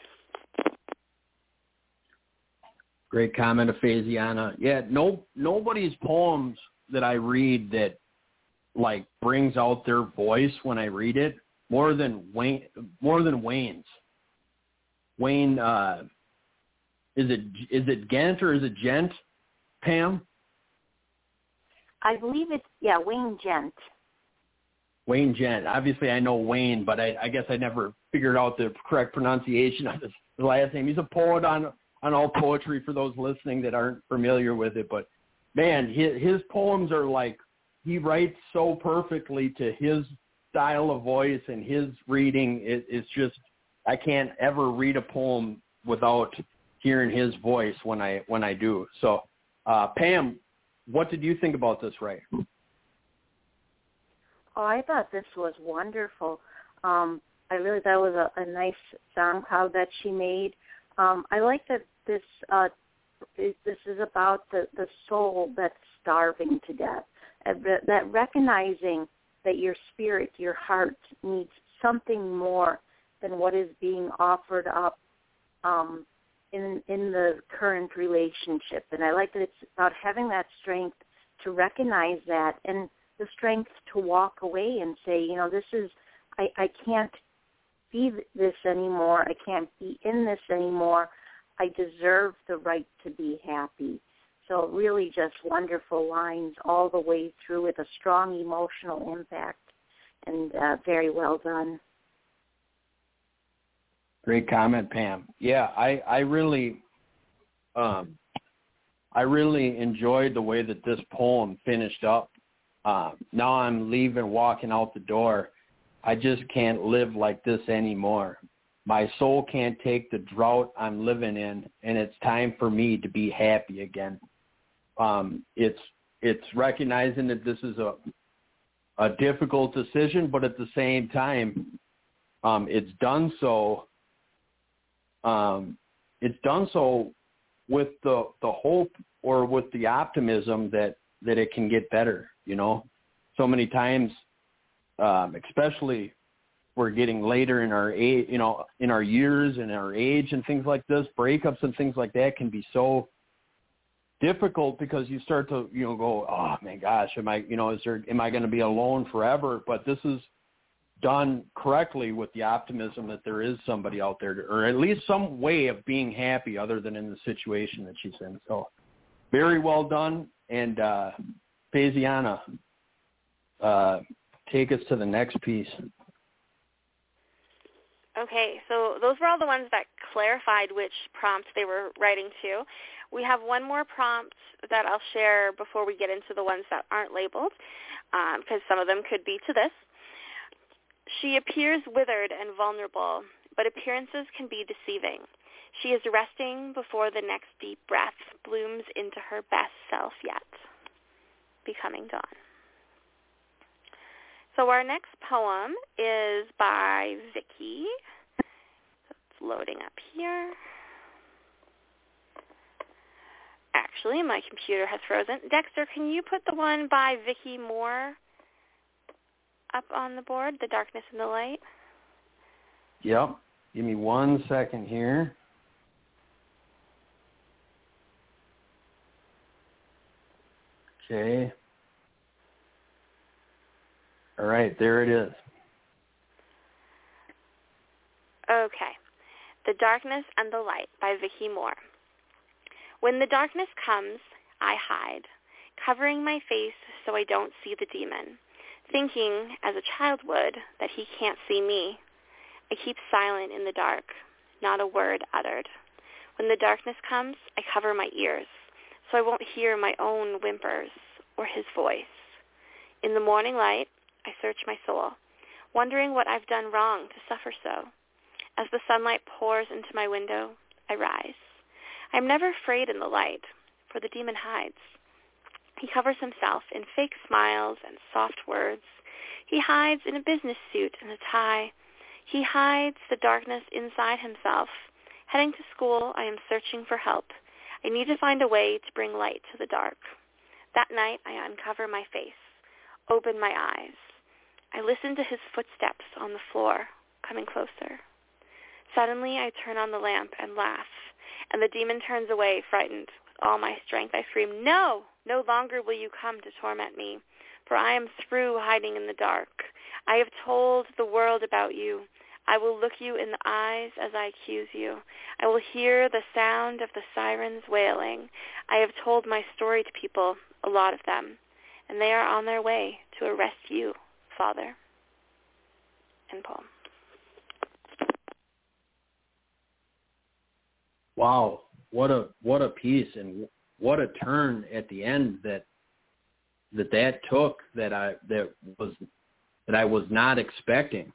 Great comment of Faziana. Yeah, nobody's poems that I read that like brings out their voice when I read it more than Wayne's. Wayne, is it Gent or is it Gent, Pam? I believe it's, Wayne Gent. Wayne Gent. Obviously, I know Wayne, but I guess I never figured out the correct pronunciation of his last name. He's a poet on All Poetry for those listening that aren't familiar with it. But, man, his poems are like, he writes so perfectly to his style of voice and his reading. It's just, I can't ever read a poem without hearing his voice when I do. So, Pam, what did you think about this, Ray? Oh, I thought this was wonderful. I really thought it was a nice SoundCloud that she made. I like that this is about the soul that's starving to death, that recognizing that your spirit, your heart needs something more than what is being offered up in the current relationship. And I like that it's about having that strength to recognize that and the strength to walk away and say, you know, this is, I can't be this anymore. I can't be in this anymore. I deserve the right to be happy. So really just wonderful lines all the way through with a strong emotional impact, and very well done. Great comment, Pam. Yeah, I really enjoyed the way that this poem finished up. Now I'm leaving, walking out the door. I just can't live like this anymore. My soul can't take the drought I'm living in, and it's time for me to be happy again. It's recognizing that this is a difficult decision, but at the same time, it's done so. It's done so with the hope or with the optimism that it can get better. You know, so many times, especially we're getting later in our age, you know, in our years and our age and things like this, breakups and things like that can be so difficult because you start to, you know, go, oh my gosh, am I going to be alone forever? But this is done correctly with the optimism that there is somebody out there, or at least some way of being happy other than in the situation that she's in. So very well done. And Faisiana, take us to the next piece. Okay, so those were all the ones that clarified which prompt they were writing to. We have one more prompt that I'll share before we get into the ones that aren't labeled, because some of them could be to this. She appears withered and vulnerable, but appearances can be deceiving. She is resting before the next deep breath blooms into her best self yet. Becoming Dawn. So our next poem is by Vicky. It's loading up here. Actually, my computer has frozen. Dexter, can you put the one by Vicky Moore up on the board, The Darkness and the Light? Yep. Give me 1 second here. Okay. All right, there it is. Okay. The Darkness and the Light by Vicky Moore. When the darkness comes, I hide, covering my face so I don't see the demon, thinking, as a child would, that he can't see me. I keep silent in the dark, not a word uttered. When the darkness comes, I cover my ears, so I won't hear my own whimpers or his voice. In the morning light, I search my soul, wondering what I've done wrong to suffer so. As the sunlight pours into my window, I rise. I am never afraid in the light, for the demon hides. He covers himself in fake smiles and soft words. He hides in a business suit and a tie. He hides the darkness inside himself. Heading to school, I am searching for help. I need to find a way to bring light to the dark. That night, I uncover my face, open my eyes. I listen to his footsteps on the floor, coming closer. Suddenly, I turn on the lamp and laugh, and the demon turns away, frightened. With all my strength, I scream, "No! No longer will you come to torment me, for I am through hiding in the dark. I have told the world about you. I will look you in the eyes as I accuse you. I will hear the sound of the sirens wailing. I have told my story to people, a lot of them, and they are on their way to arrest you, Father." End poem. Wow, what a piece, and what a turn at the end that took that I was not expecting.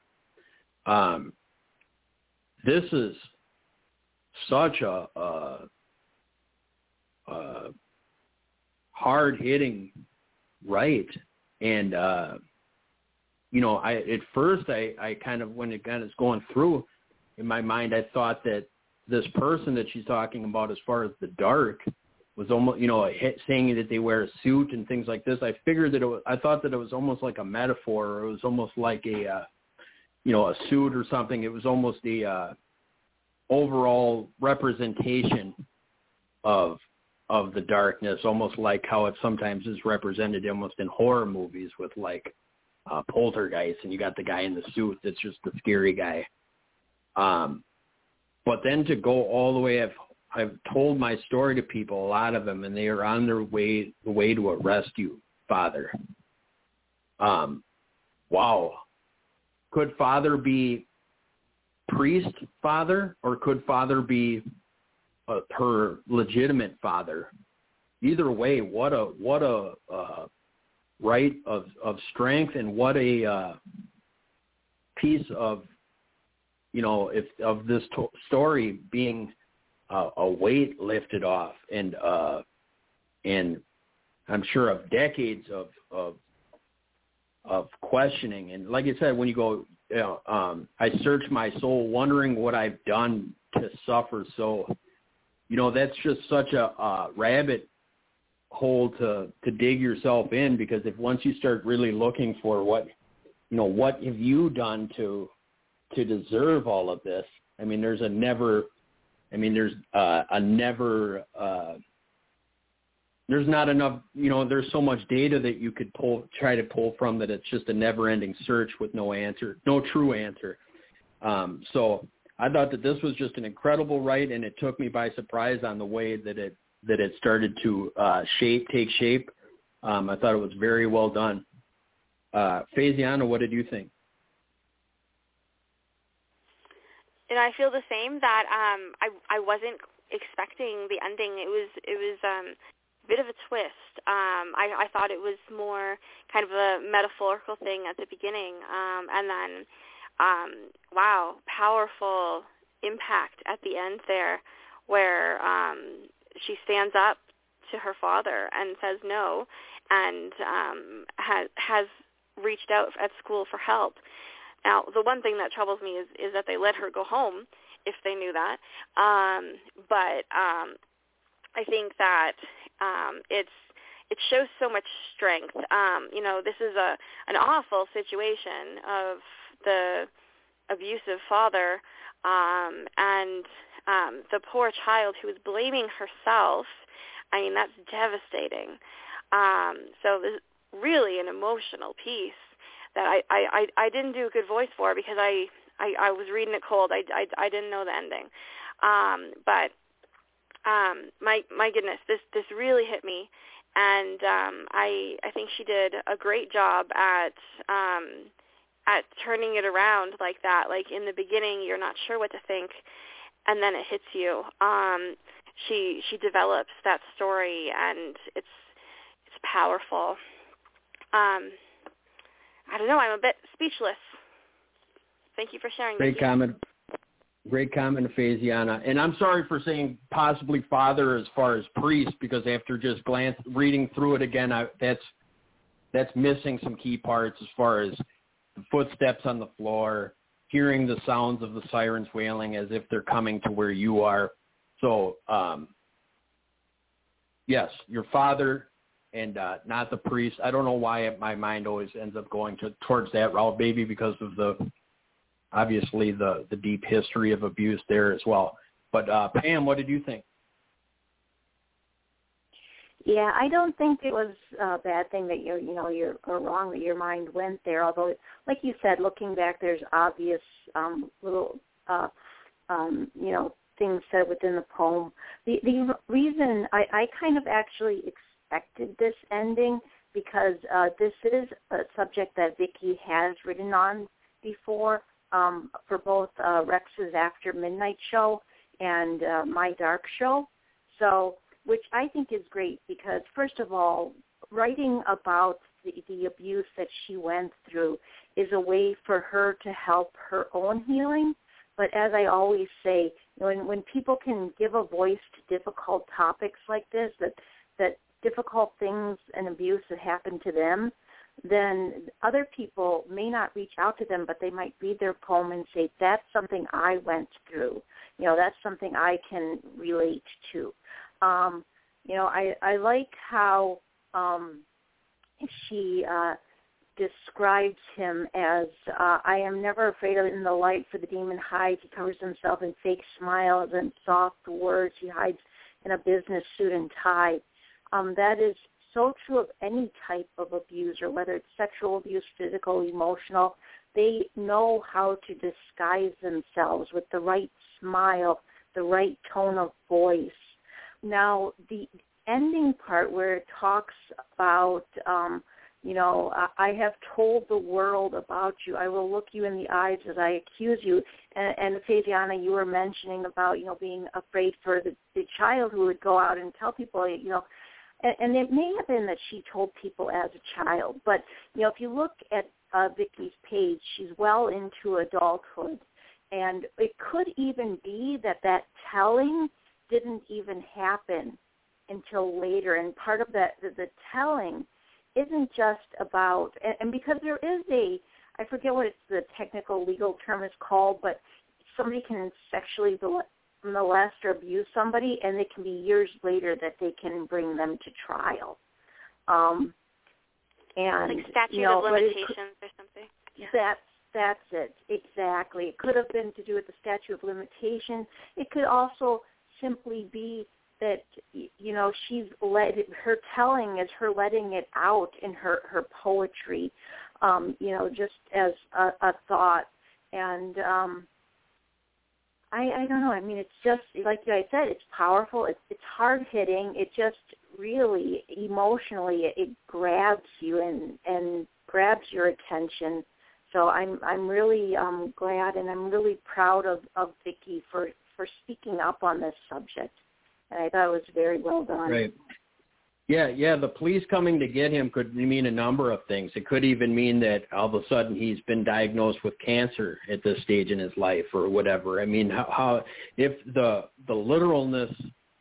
This is such a hard-hitting write, and at first I kind of, when it kind of is going through in my mind, I thought that this person that she's talking about, as far as the dark, was almost, saying that they wear a suit and things like this. I figured that I thought that it was almost like a metaphor, or it was almost like a suit or something. It was almost the overall representation of the darkness, almost like how it sometimes is represented almost in horror movies with like Poltergeist, and you got the guy in the suit that's just the scary guy. But then to go all the way, I've told my story to people, a lot of them, and they are on their way, the way to arrest you, Father. Wow. Could Father be priest father, or could Father be her legitimate father? Either way, what a rite of strength, and what a piece of if of this story being a weight lifted off, and I'm sure of decades of questioning. And like I said, when you go, I search my soul, wondering what I've done to suffer. So, that's just such a rabbit hole to dig yourself in, because if once you start really looking for what have you done to deserve all of this? I mean, there's not enough, there's so much data that you could try to pull from, that it's just a never-ending search with no answer, no true answer. So I thought that this was just an incredible write, and it took me by surprise on the way that it started to take shape. I thought it was very well done. Faisiana, what did you think? And I feel the same, that I wasn't expecting the ending. It was a bit of a twist. I thought it was more kind of a metaphorical thing at the beginning, and then wow, powerful impact at the end there, where she stands up to her father and says no, and has reached out at school for help. Now, the one thing that troubles me is that they let her go home, if they knew that. But I think that it shows so much strength. This is an awful situation of the abusive father, and the poor child who is blaming herself. I mean, that's devastating. So this is really an emotional piece that I didn't do a good voice for, because I was reading it cold. I didn't know the ending. But my goodness, this really hit me, and I think she did a great job at turning it around like that. Like, in the beginning, you're not sure what to think, and then it hits you. She develops that story, and it's powerful. I don't know. I'm a bit speechless. Thank you for sharing. Great comment, Faisiana. And I'm sorry for saying possibly father as far as priest, because after just reading through it again, that's missing some key parts as far as the footsteps on the floor, hearing the sounds of the sirens wailing as if they're coming to where you are. So, yes, your father, and not the priest. I don't know why my mind always ends up going towards that route, maybe because of obviously the deep history of abuse there as well. But Pam, what did you think? Yeah, I don't think it was a bad thing that you're wrong that your mind went there. Although, like you said, looking back, there's obvious little things said within the poem. The reason I kind of actually expected this ending, because this is a subject that Vicki has written on before, for both Rex's After Midnight show and My Dark show. So, which I think is great, because first of all, writing about the abuse that she went through is a way for her to help her own healing. But as I always say, when people can give a voice to difficult topics like this, that difficult things and abuse that happen to them, then other people may not reach out to them, but they might read their poem and say, that's something I went through. That's something I can relate to. I like how she describes him as, I am never afraid of in the light, for the demon hides. He covers himself in fake smiles and soft words. He hides in a business suit and tie. That is so true of any type of abuser, whether it's sexual abuse, physical, emotional. They know how to disguise themselves with the right smile, the right tone of voice. Now, the ending part where it talks about, I have told the world about you. I will look you in the eyes as I accuse you. And Faisiana, you were mentioning about, being afraid for the child who would go out and tell people, and it may have been that she told people as a child. But, if you look at Vicki's page, she's well into adulthood. And it could even be that telling didn't even happen until later. And part of the telling isn't just about, and because there is I forget what the technical legal term is called, but somebody can sexually molest or abuse somebody, and it can be years later that they can bring them to trial. And like statute of limitations or something. Yeah. That's it, exactly. It could have been to do with the statute of limitations. It could also simply be that, her telling is her letting it out in her poetry, just as a thought. And I don't know. I mean, it's just, like I said, it's powerful. It's hard-hitting. It just really, emotionally, it grabs you and grabs your attention. So I'm really glad, and I'm really proud of Vicki for speaking up on this subject. And I thought it was very well done. Right. Yeah, the police coming to get him could mean a number of things. It could even mean that all of a sudden he's been diagnosed with cancer at this stage in his life or whatever. I mean, how if the literalness,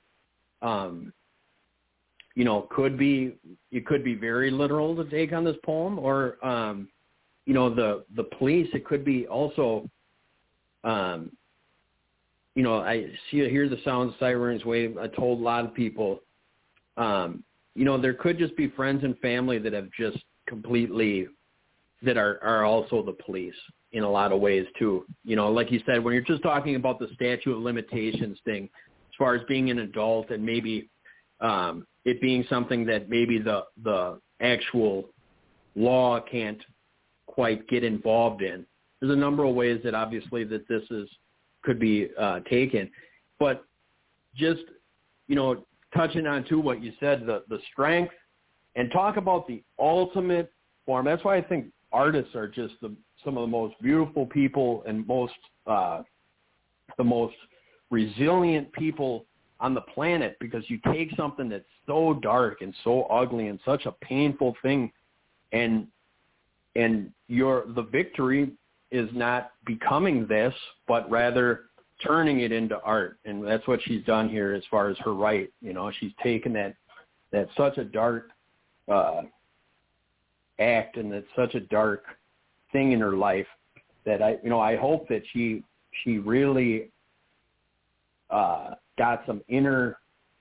could be, it could be very literal to take on this poem, or, the police, it could be also, I hear the sound of sirens wave. I told a lot of people, there could just be friends and family that have just completely, that are also the police in a lot of ways too. Like you said, when you're just talking about the statute of limitations thing, as far as being an adult and maybe it being something that maybe the actual law can't quite get involved in. There's a number of ways that obviously that this could be taken. But just, touching on to what you said, the strength, and talk about the ultimate form. That's why I think artists are just some of the most beautiful people and the most resilient people on the planet, because you take something that's so dark and so ugly and such a painful thing, and the victory is not becoming this, but rather turning it into art. And that's what she's done here as far as her right. She's taken that such a dark act, and that's such a dark thing in her life, that I hope that she really got some inner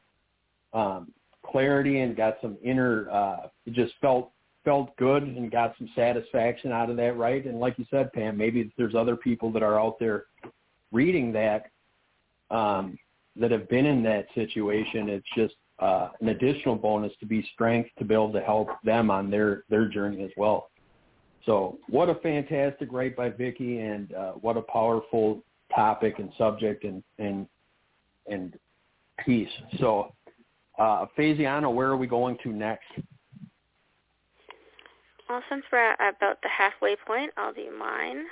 clarity and got some inner just felt good and got some satisfaction out of that, right? And like you said, Pam, maybe there's other people that are out there reading that that have been in that situation. It's just an additional bonus to be strength to be able to help them on their journey as well. So what a fantastic write by Vicki, and what a powerful topic and subject and piece. So Faisiana, where are we going to next? Well, since we're about the halfway point, I'll do mine.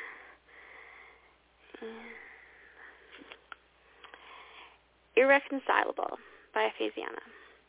Irreconcilable by Faisiana.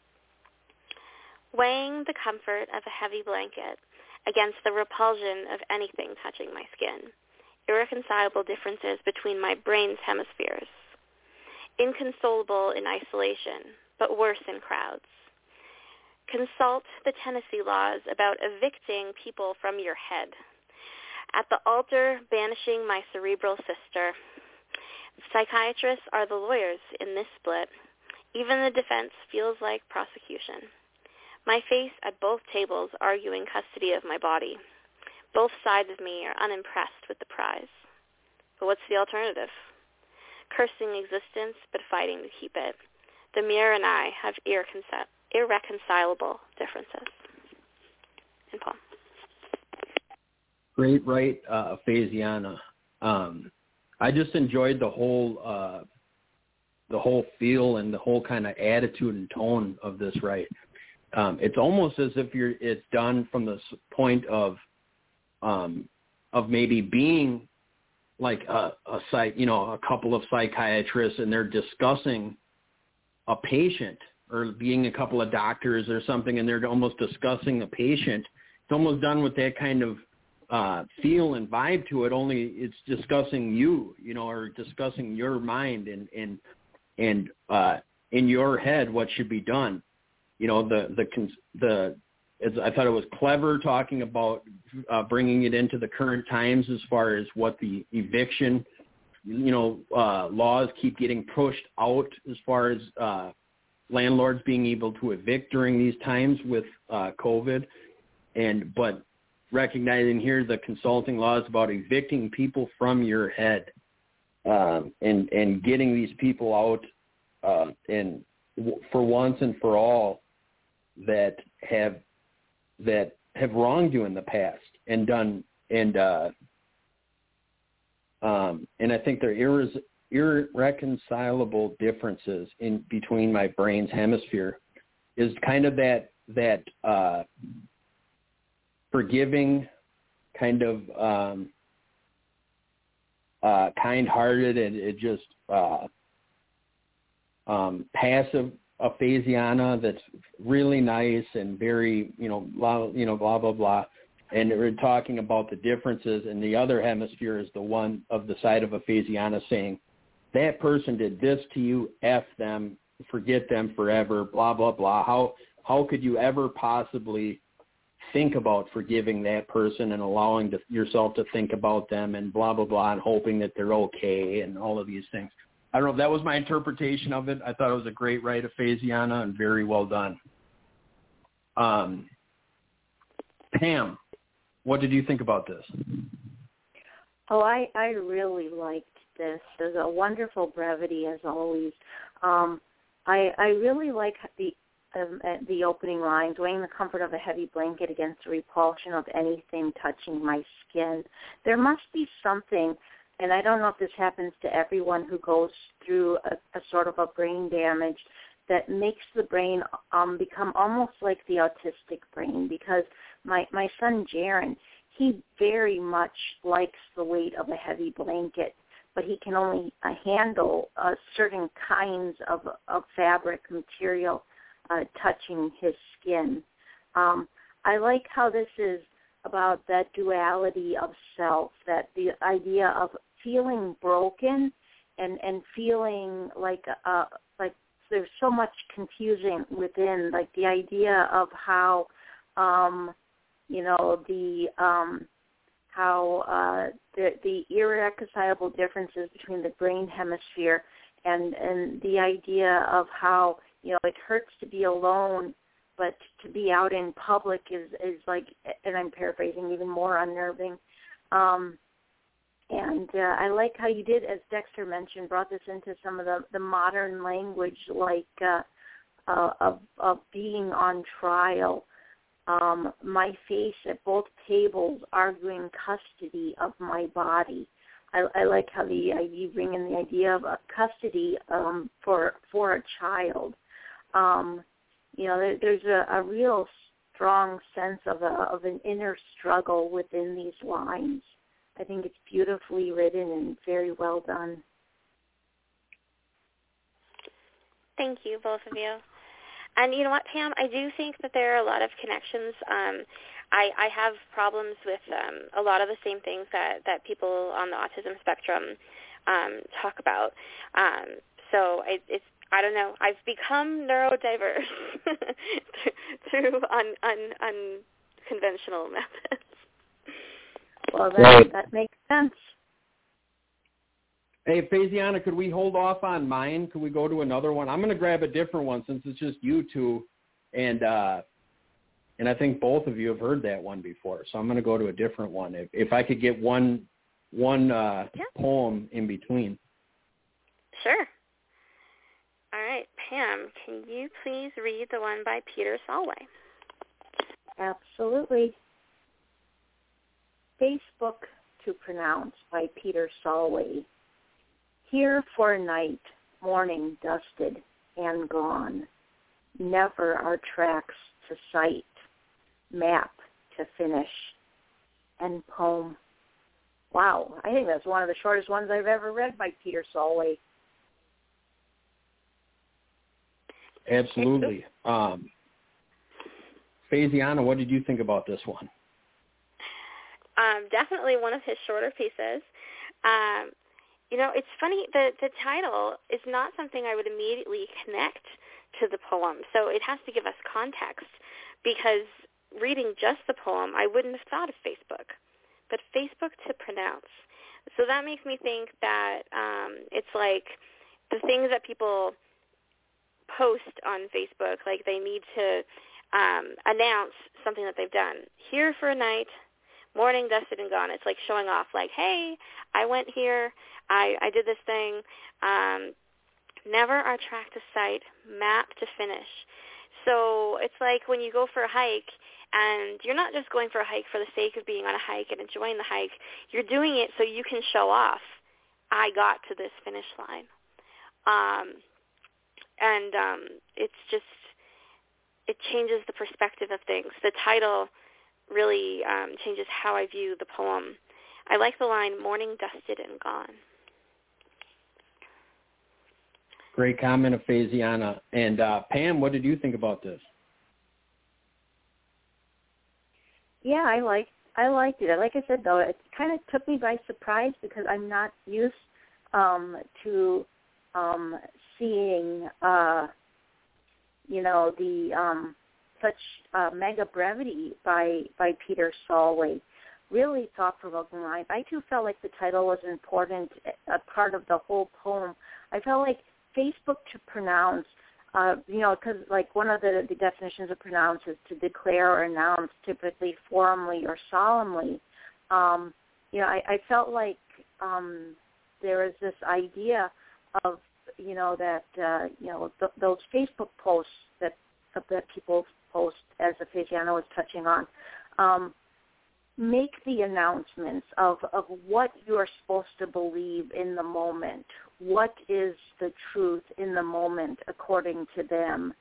Weighing the comfort of a heavy blanket against the repulsion of anything touching my skin. Irreconcilable differences between my brain's hemispheres. Inconsolable in isolation, but worse in crowds. Consult the Tennessee laws about evicting people from your head. At the altar, banishing my cerebral sister. Psychiatrists are the lawyers in this split. Even the defense feels like prosecution. My face at both tables arguing custody of my body. Both sides of me are unimpressed with the prize. But what's the alternative? Cursing existence, but fighting to keep it. The mirror and I have irreconcilable differences. And Paul. Great, right, Faisiana. I just enjoyed the whole feel and the whole kind of attitude and tone of this, right? It's almost as if it's done from the point of maybe being like a couple of psychiatrists, and they're discussing a patient, or being a couple of doctors or something, and they're almost discussing a patient. It's almost done with that kind of feel and vibe to it. Only it's discussing you, or discussing your mind and in your head what should be done. I thought it was clever talking about bringing it into the current times as far as what the eviction, laws keep getting pushed out as far as landlords being able to evict during these times with COVID, but recognizing here the consulting laws about evicting people from your head and getting these people out and for once and for all that have wronged you in the past and done and I think there are irreconcilable differences in between my brain's hemisphere is kind of that forgiving, kind of kind-hearted, and it just passive Aphasiana that's really nice and very blah blah blah, and we're talking about the differences. And the other hemisphere is the one of the side of Aphasiana saying that person did this to you, F them, forget them forever, blah blah blah. How could you ever possibly think about forgiving that person and allowing yourself to think about them and blah, blah, blah, and hoping that they're okay and all of these things. I don't know if that was my interpretation of it. I thought it was a great rite of Aphasiana and very well done. Pam, what did you think about this? Oh, I really liked this. There's a wonderful brevity as always. I really like the opening lines, weighing the comfort of a heavy blanket against the repulsion of anything touching my skin. There must be something, and I don't know if this happens to everyone who goes through a sort of a brain damage, that makes the brain become almost like the autistic brain, because my son Jaron, he very much likes the weight of a heavy blanket, but he can only handle certain kinds of fabric material touching his skin. I like how this is about that duality of self, that the idea of feeling broken and feeling like there's so much confusing within, like the idea of how the irreconcilable differences between the brain hemisphere and the idea of how it hurts to be alone, but to be out in public is like, and I'm paraphrasing, even more unnerving. And I like how you did, as Dexter mentioned, brought this into some of the modern language, like of being on trial. My face at both tables arguing custody of my body. I like how you bring in the idea of a custody for a child. There's a real strong sense of an inner struggle within these lines. I think it's beautifully written and very well done. Thank you, both of you. And you know what, Pam? I do think that there are a lot of connections. I have problems with a lot of the same things that people on the autism spectrum talk about. So I don't know. I've become neurodiverse through unconventional methods. Well, that makes sense. Hey, Aphasiana, could we hold off on mine? Could we go to another one? I'm going to grab a different one since it's just you two, and I think both of you have heard that one before. So I'm going to go to a different one. If I could get one poem in between. Sure. All right, Pam, can you please read the one by Peter Solway? Absolutely. Facebook to Pronounce by Peter Solway. Here for a night, morning dusted and gone. Never our tracks to sight, map to finish, and poem. Wow, I think that's one of the shortest ones I've ever read by Peter Solway. Absolutely. Aphasiana, what did you think about this one? Definitely one of his shorter pieces. It's funny, the title is not something I would immediately connect to the poem, so it has to give us context, because reading just the poem, I wouldn't have thought of Facebook, but Facebook to pronounce. So that makes me think that it's like the things that people post on Facebook, like they need to announce something that they've done. Here for a night, morning dusted and gone. It's like showing off, like, hey, I went here, I did this thing. Never are track to sight, map to finish. So it's like when you go for a hike, and you're not just going for a hike for the sake of being on a hike and enjoying the hike. You're doing it so you can show off, I got to this finish line. It's just, it changes the perspective of things. The title really changes how I view the poem. I like the line, morning dusted and gone. Great comment of Faziana. And Pam, what did you think about this? Yeah, I liked it. Like I said, though, it kind of took me by surprise because I'm not used to seeing, the such mega brevity by Peter Solway. Really thought-provoking line. I too felt like the title was an important part of the whole poem. I felt like Facebook to pronounce, because like one of the definitions of pronounce is to declare or announce, typically formally or solemnly. I felt like there is this idea of, those Facebook posts that people post, as Faziana was touching on, make the announcements of what you're supposed to believe in the moment. What is the truth in the moment according to them?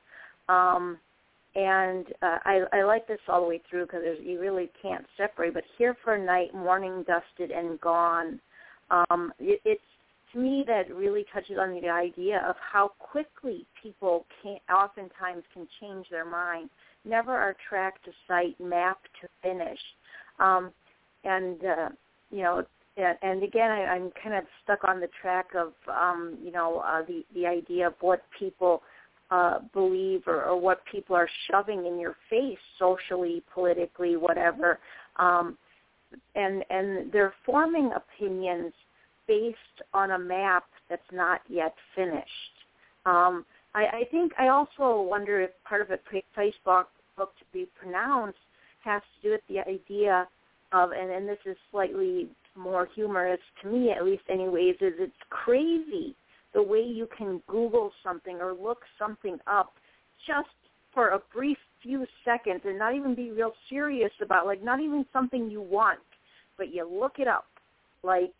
And I like this all the way through because you really can't separate. But here for a night, morning dusted and gone. It's, to me, that really touches on the idea of how quickly people oftentimes can change their mind. Never are track to sight, map to finish. And again, I'm kind of stuck on the track of, the idea of what people believe or what people are shoving in your face socially, politically, whatever. And they're forming opinions based on a map that's not yet finished. I think I also wonder if part of it, Facebook to be pronounced, has to do with the idea of, and this is slightly more humorous to me at least anyways, is it's crazy the way you can Google something or look something up just for a brief few seconds and not even be real serious about, like, not even something you want, but you look it up, like,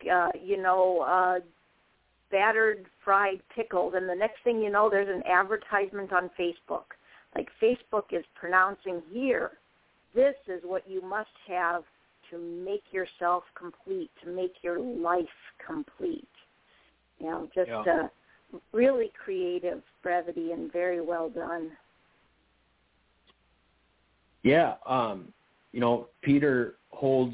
battered fried pickles, and the next thing you know, there's an advertisement on Facebook. Like, Facebook is pronouncing here, this is what you must have to make yourself complete, to make your life complete. Really creative brevity and very well done. Yeah, Peter holds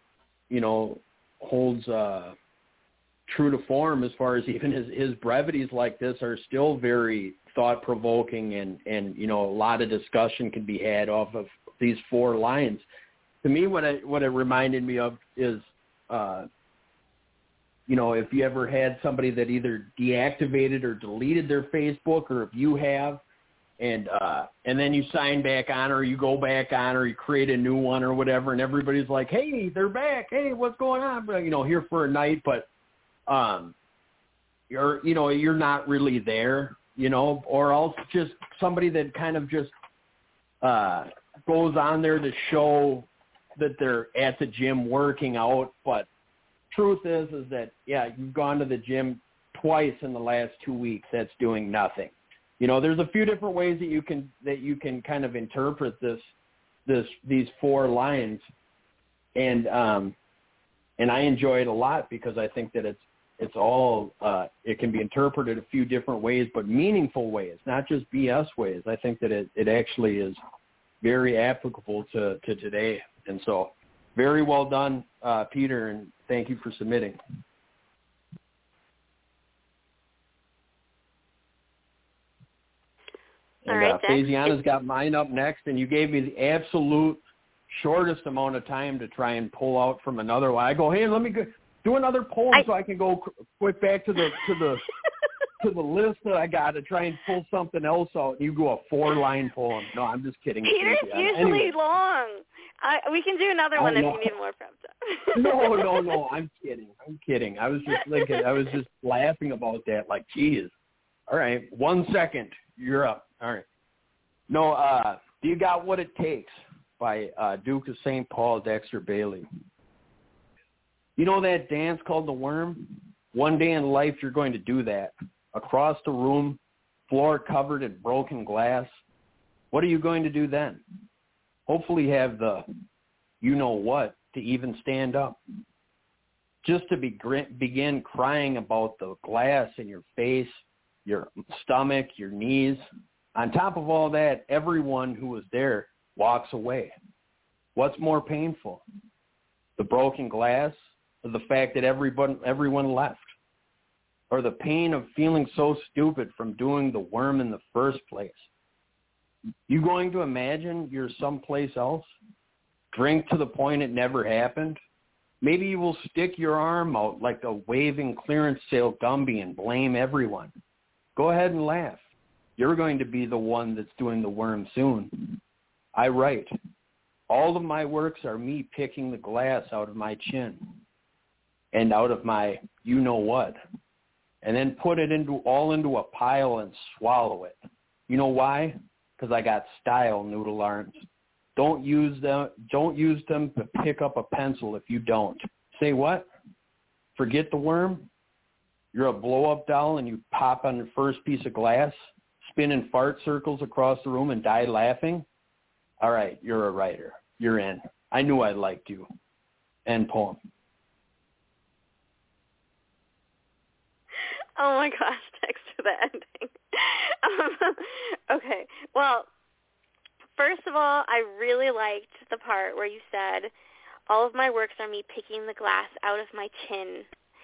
true to form as far as even his brevities like this are still very thought-provoking and a lot of discussion can be had off of these 4 lines. To me, what it reminded me of is, if you ever had somebody that either deactivated or deleted their Facebook, or if you have, and then you sign back on, or you go back on, or you create a new one or whatever, and everybody's like, hey, they're back. Hey, what's going on? But, here for a night, but you're not really there, or else just somebody that kind of just goes on there to show that they're at the gym working out, but truth is that, you've gone to the gym twice in the last 2 weeks. That's doing nothing. There's a few different ways that you can kind of interpret these 4 lines, and I enjoy it a lot because I think that it's all it can be interpreted a few different ways, but meaningful ways, not just BS ways. I think that it actually is very applicable to today. And so Very well done, Peter, and thank you for submitting. All And right, Faisiana's got mine up next, and you gave me the absolute shortest amount of time to try and pull out from another one. I go, hey, let me do another poem so I can go quick back to the to the list that I got to try and pull something else out. And you go a 4-line poem. No, I'm just kidding. Peter's usually long. We can do another one if you need more prep time. No. I'm kidding. I was just laughing about that. Like, geez. All right, 1 second. You're up. All right. No, Do You Got What It Takes by Duke of St. Paul, Dexter Bailey. You know that dance called The Worm? One day in life you're going to do that. Across the room, floor covered in broken glass. What are you going to do then? Hopefully have the you-know-what to even stand up. Just to begin crying about the glass in your face, your stomach, your knees. On top of all that, everyone who was there walks away. What's more painful? The broken glass or the fact that everyone left? Or the pain of feeling so stupid from doing the worm in the first place? You going to imagine you're someplace else? Drink to the point it never happened? Maybe you will stick your arm out like a waving clearance sale Gumby and blame everyone. Go ahead and laugh. You're going to be the one that's doing the worm soon. I write. All of my works are me picking the glass out of my chin and out of my you-know-what, and then put it all into a pile and swallow it. You know why? Because I got style, noodle arms. Don't use them to pick up a pencil if you don't. Say what? Forget the worm? You're a blow-up doll and you pop on the first piece of glass, spin in fart circles across the room and die laughing? All right, you're a writer. You're in. I knew I liked you. End poem. Oh, my gosh, thanks for the ending. Okay, well, first of all, I really liked the part where you said, all of my works are me picking the glass out of my chin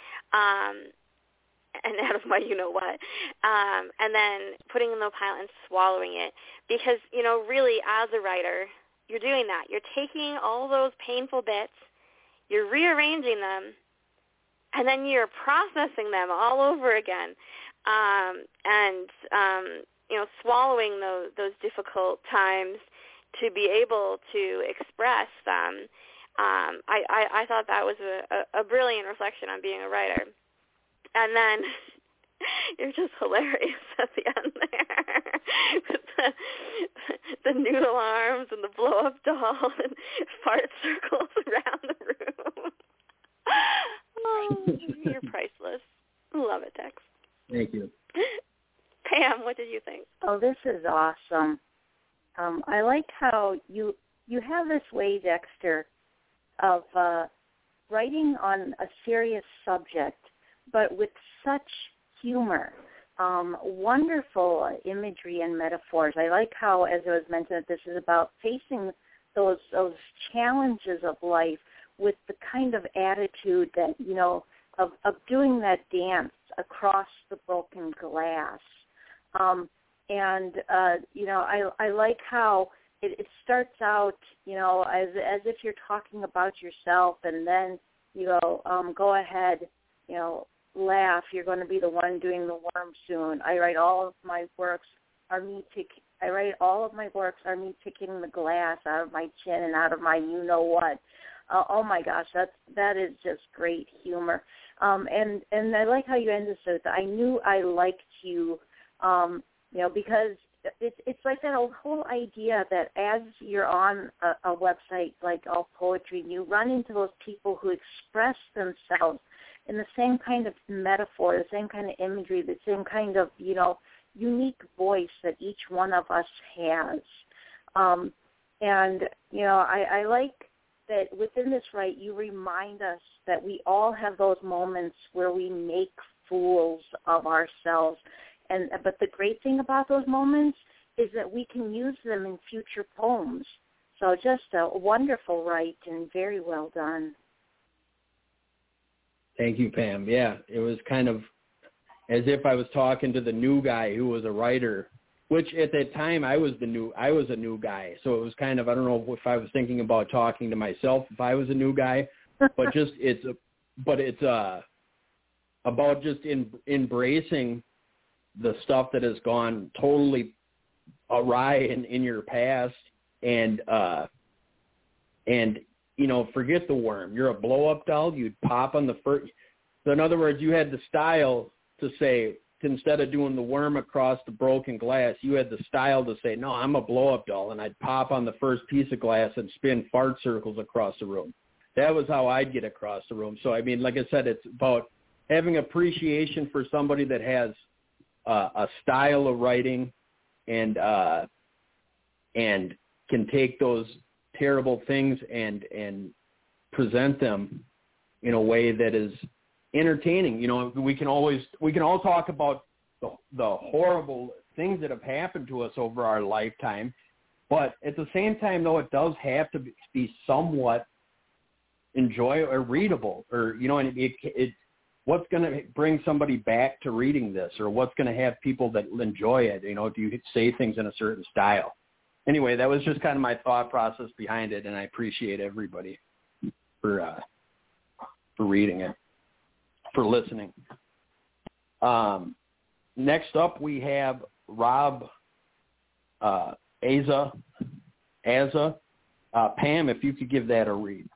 and out of my you-know-what, and then putting it in the pile and swallowing it. Because, really, as a writer, you're doing that. You're taking all those painful bits, you're rearranging them, and then you're processing them all over again, and swallowing those difficult times to be able to express them. I thought that was a brilliant reflection on being a writer. And then you're just hilarious at the end there with the noodle arms and the blow-up doll and fart circles around the room. Oh, you're priceless. Love it, Dex. Thank you. Pam, what did you think? Oh, this is awesome. I like how you have this way, Dexter, of writing on a serious subject, but with such humor. Wonderful imagery and metaphors. I like how, as it was mentioned, this is about facing those challenges of life with the kind of attitude that, of doing that dance across the broken glass. I like how it starts out, as if you're talking about yourself, and then you go ahead, laugh. You're going to be the one doing the worm soon. I write all of my works are me picking the glass out of my chin and out of my you-know-what. Oh my gosh, that is just great humor. And I like how you ended this. I knew I liked you, because it's like that whole idea that as you're on a website like All Poetry, you run into those people who express themselves in the same kind of metaphor, the same kind of imagery, the same kind of, unique voice that each one of us has. I like that within this you remind us that we all have those moments where we make fools of ourselves. But the great thing about those moments is that we can use them in future poems. So just a wonderful write and very well done. Thank you, Pam. Yeah, it was kind of as if I was talking to the new guy who was a writer, which at that time I was a new guy. So it was kind of, I don't know if I was thinking about talking to myself if I was a new guy, but just it's about just embracing the stuff that has gone totally awry in your past, and forget the worm. You're a blow-up doll. You'd pop on the first. So in other words, you had the style to say, instead of doing the worm across the broken glass, you had the style to say, no, I'm a blow-up doll, and I'd pop on the first piece of glass and spin fart circles across the room. That was how I'd get across the room. So, I mean, like I said, it's about having appreciation for somebody that has a style of writing and can take those terrible things and present them in a way that is entertaining. We can all talk about the horrible things that have happened to us over our lifetime, but at the same time, though, it does have to be somewhat enjoyable or readable, or and what's going to bring somebody back to reading this, or what's going to have people that enjoy it? Do you say things in a certain style? Anyway, that was just kind of my thought process behind it, and I appreciate everybody for reading it, for listening. Next up, we have Rob Aza. Pam, if you could give that a read.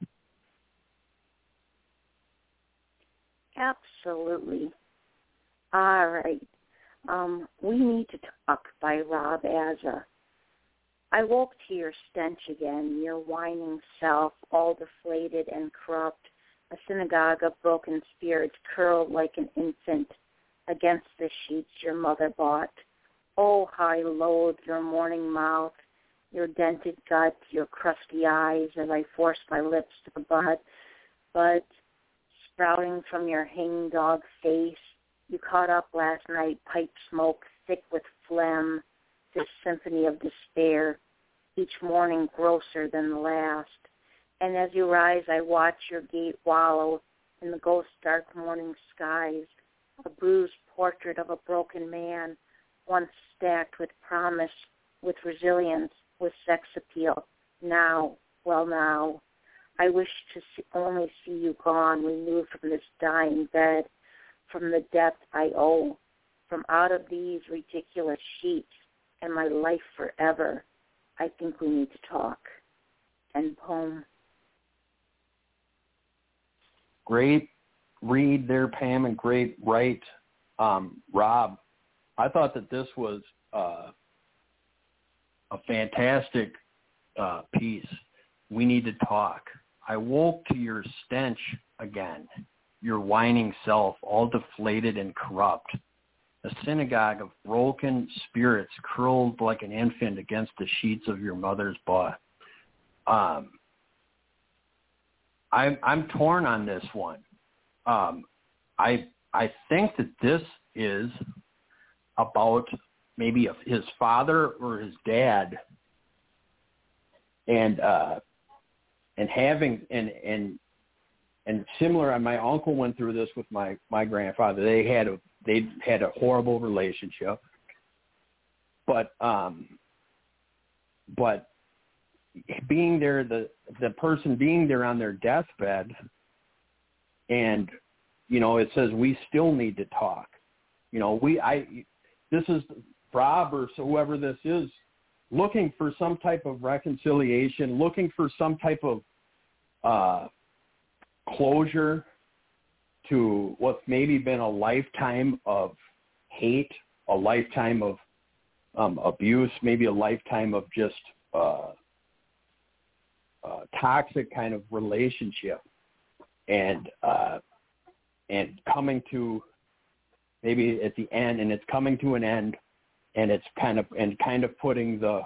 Absolutely. All right. We Need to Talk by Rob Aza. I woke to your stench again, your whining self, all deflated and corrupt, a synagogue of broken spirits curled like an infant against the sheets your mother bought. Oh, how I loathe your morning mouth, your dented gut, your crusty eyes as I forced my lips to the bud. But sprouting from your hangdog face, you caught up last night, pipe smoke thick with phlegm, this symphony of despair, each morning grosser than the last. And as you rise, I watch your gait wallow in the ghost dark morning skies, a bruised portrait of a broken man, once stacked with promise, with resilience, with sex appeal. Now, I wish to only see you gone, removed from this dying bed, from the death I owe, from out of these ridiculous sheets, and my life forever. I think we need to talk. End poem. Great read there, Pam, and great write, Rob. I thought that this was a fantastic piece. We need to talk. I woke to your stench again, your whining self, all deflated and corrupt. A synagogue of broken spirits curled like an infant against the sheets of your mother's butt. I'm torn on this one. I think that this is about maybe his father or his dad, and having and similar. My uncle went through this with my grandfather. They had a horrible relationship, but being there, the person being there on their deathbed, and it says we still need to talk. This is Rob or whoever this is looking for some type of reconciliation, looking for some type of closure to what's maybe been a lifetime of hate, a lifetime of abuse, maybe a lifetime of just toxic kind of relationship, and coming to maybe at the end, and it's coming to an end, and it's kind of putting the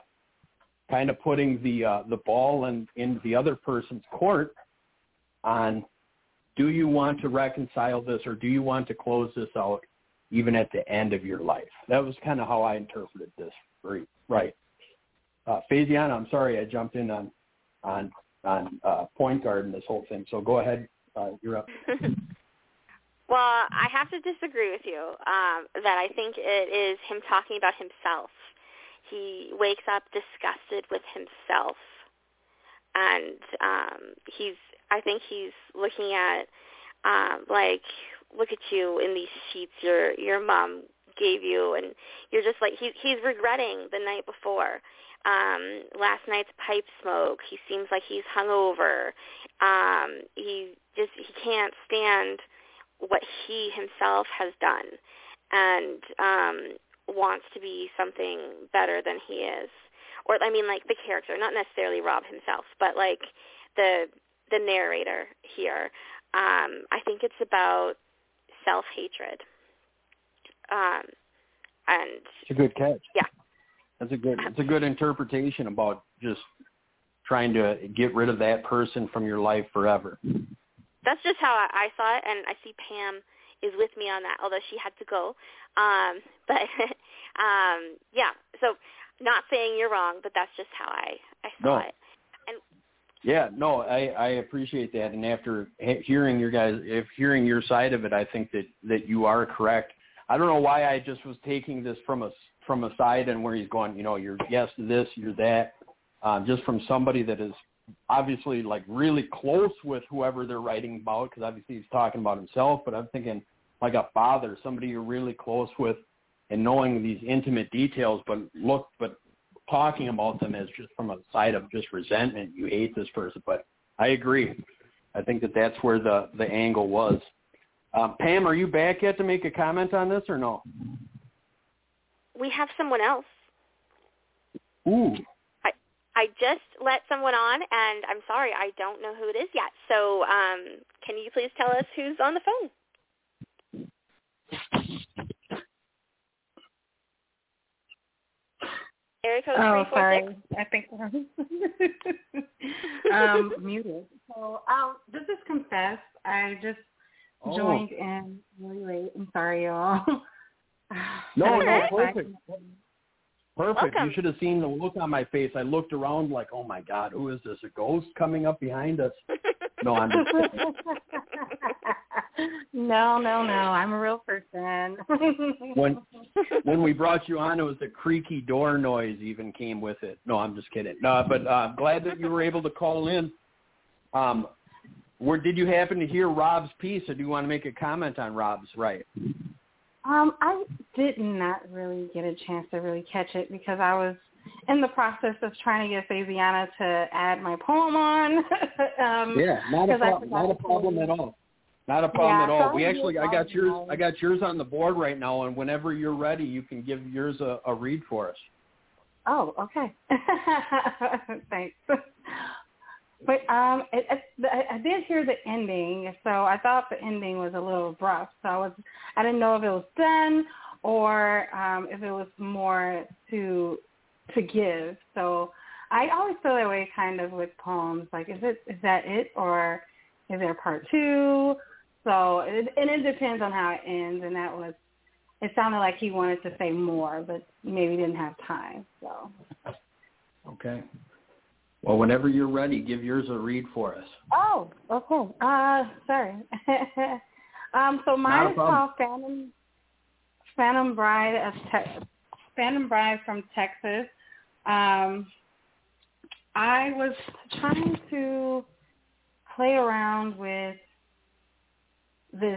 ball in the other person's court on, do you want to reconcile this, or do you want to close this out even at the end of your life? That was kind of how I interpreted this. Right. Faisiana, I'm sorry I jumped in on on point guard in this whole thing. So go ahead, you're up. Well, I have to disagree with you that I think it is him talking about himself. He wakes up disgusted with himself, and I think he's looking at like, look at you in these sheets your mom gave you, and you're just like, he's regretting the night before. Last night's pipe smoke. He seems like he's hungover. He can't stand what he himself has done, and wants to be something better than he is. Or, I mean, like the character, not necessarily Rob himself, but like the narrator here. I think it's about self-hatred. And it's a good catch. Yeah. It's a good interpretation about just trying to get rid of that person from your life forever. That's just how I saw it, and I see Pam is with me on that, although she had to go. But yeah, so not saying you're wrong, but that's just how I saw it. And yeah, no, I appreciate that. And after hearing your side of it, I think that you are correct. I don't know why I just was taking this from a side and where he's going, you're yes to this, you're that, just from somebody that is obviously like really close with whoever they're writing about, because obviously he's talking about himself, but I'm thinking like a father, somebody you're really close with and knowing these intimate details, but talking about them as just from a side of just resentment. You hate this person, but I agree. I think that's where the angle was. Pam, are you back yet to make a comment on this or no? We have someone else. Ooh. I just let someone on, and I'm sorry, I don't know who it is yet. So can you please tell us who's on the phone? Area code 346. Oh, sorry. I think we're muted. So I'll just confess, I just joined in really late. I'm sorry, y'all. No, perfect. Perfect. Welcome. You should have seen the look on my face. I looked around like, oh, my God, who is this? A ghost coming up behind us? No, I'm just kidding. No. I'm a real person. When we brought you on, it was the creaky door noise even came with it. No, I'm just kidding. No, but I'm glad that you were able to call in. Did you happen to hear Rob's piece, or do you want to make a comment on Rob's right? I did not really get a chance to really catch it because I was in the process of trying to get Fabiana to add my poem on. Yeah, not a problem at all. Not a problem at all. I got yours on the board right now, and whenever you're ready, you can give yours a read for us. Oh, okay. Thanks. But I did hear the ending, so I thought the ending was a little rough. So I didn't know if it was done or if it was more to give. So I always feel that way kind of with poems. Like, is that it, or is there part two? So it depends on how it ends, and it sounded like he wanted to say more, but maybe didn't have time. So okay. Well, whenever you're ready, give yours a read for us. Oh, okay. Sorry. So mine is called Phantom Bride from Texas. I was trying to play around with this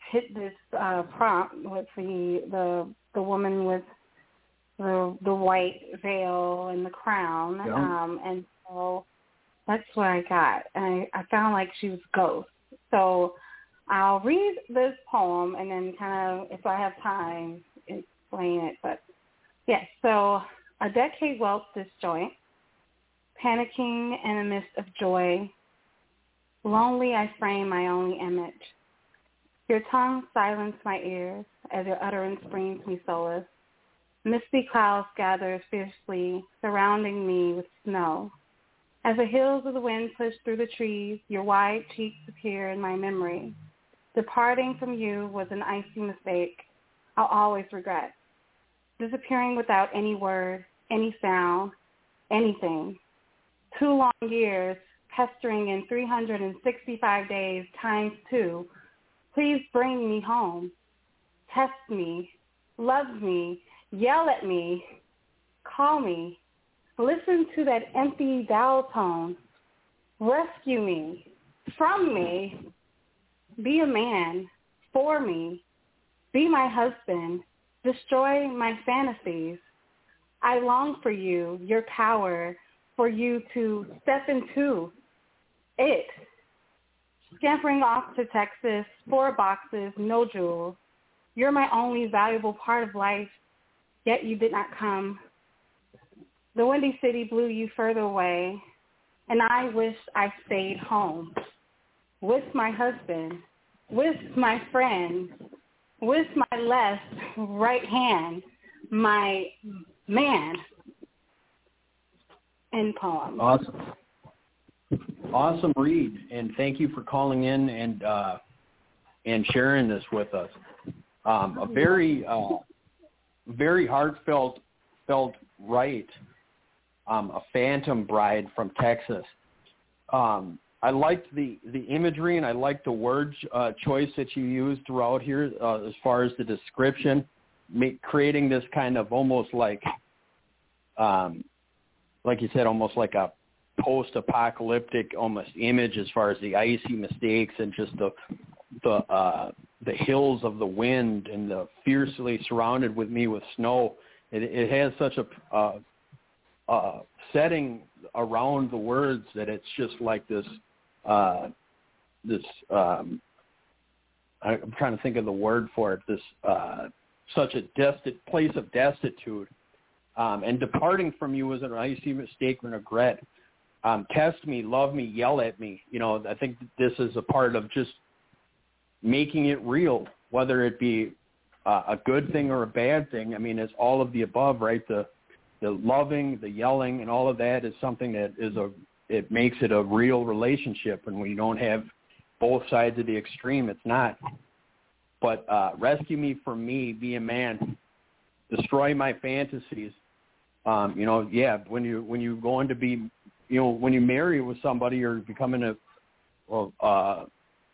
prompt with the woman with the white veil and the crown, and so that's what I got. And I found like she was ghost. So I'll read this poem and then kind of, if I have time, explain it. But yes, so a decade welts disjoint, panicking in the midst of joy. Lonely I frame my only image. Your tongue silenced my ears as your utterance brings me solace. Misty clouds gather fiercely, surrounding me with snow. As the heels of the wind push through the trees, your wide cheeks appear in my memory. Departing from you was an icy mistake I'll always regret. Disappearing without any word, any sound, anything. 2 long years, pestering in 365 days times 2. Please bring me home. Test me, love me, yell at me, call me. Listen to that empty dial tone. Rescue me, from me. Be a man, for me. Be my husband. Destroy my fantasies. I long for you, your power, for you to step into it. Scampering off to Texas, 4 boxes, no jewels. You're my only valuable part of life, yet you did not come. The Windy City blew you further away, and I wish I stayed home with my husband, with my friend, with my left right hand, my man. End poem. Awesome read, and thank you for calling in and sharing this with us. A very heartfelt right. A Phantom Bride from Texas. I liked the imagery, and I liked the word choice that you used throughout here as far as the description, creating this kind of almost like you said, almost like a post-apocalyptic almost image as far as the icy mistakes and just the hills of the wind and the fiercely surrounded with me with snow. It has such a setting around the words that it's just like this I'm trying to think of the word for it, this such a place of destitute, and departing from you was an icy mistake and regret. Test me, love me, yell at me. I think this is a part of just making it real, whether it be a good thing or a bad thing. I mean, it's all of the above, right? The loving, the yelling, and all of that is something that it makes it a real relationship. And when you don't have both sides of the extreme, it's not. But rescue me from me, be a man, destroy my fantasies. When you go on to be, when you marry with somebody or becoming for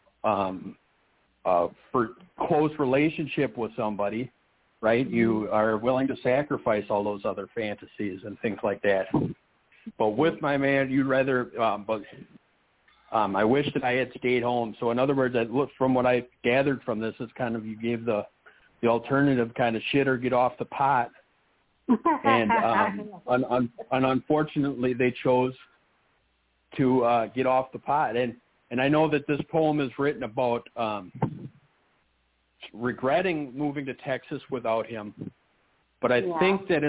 close relationship with somebody, right? You are willing to sacrifice all those other fantasies and things like that. But with my man, you'd rather. I wish that I had stayed home. So in other words, from what I gathered from this, is kind of you gave the alternative kind of shit or get off the pot. And unfortunately, they chose to get off the pot. And I know that this poem is written about regretting moving to Texas without him. But I think that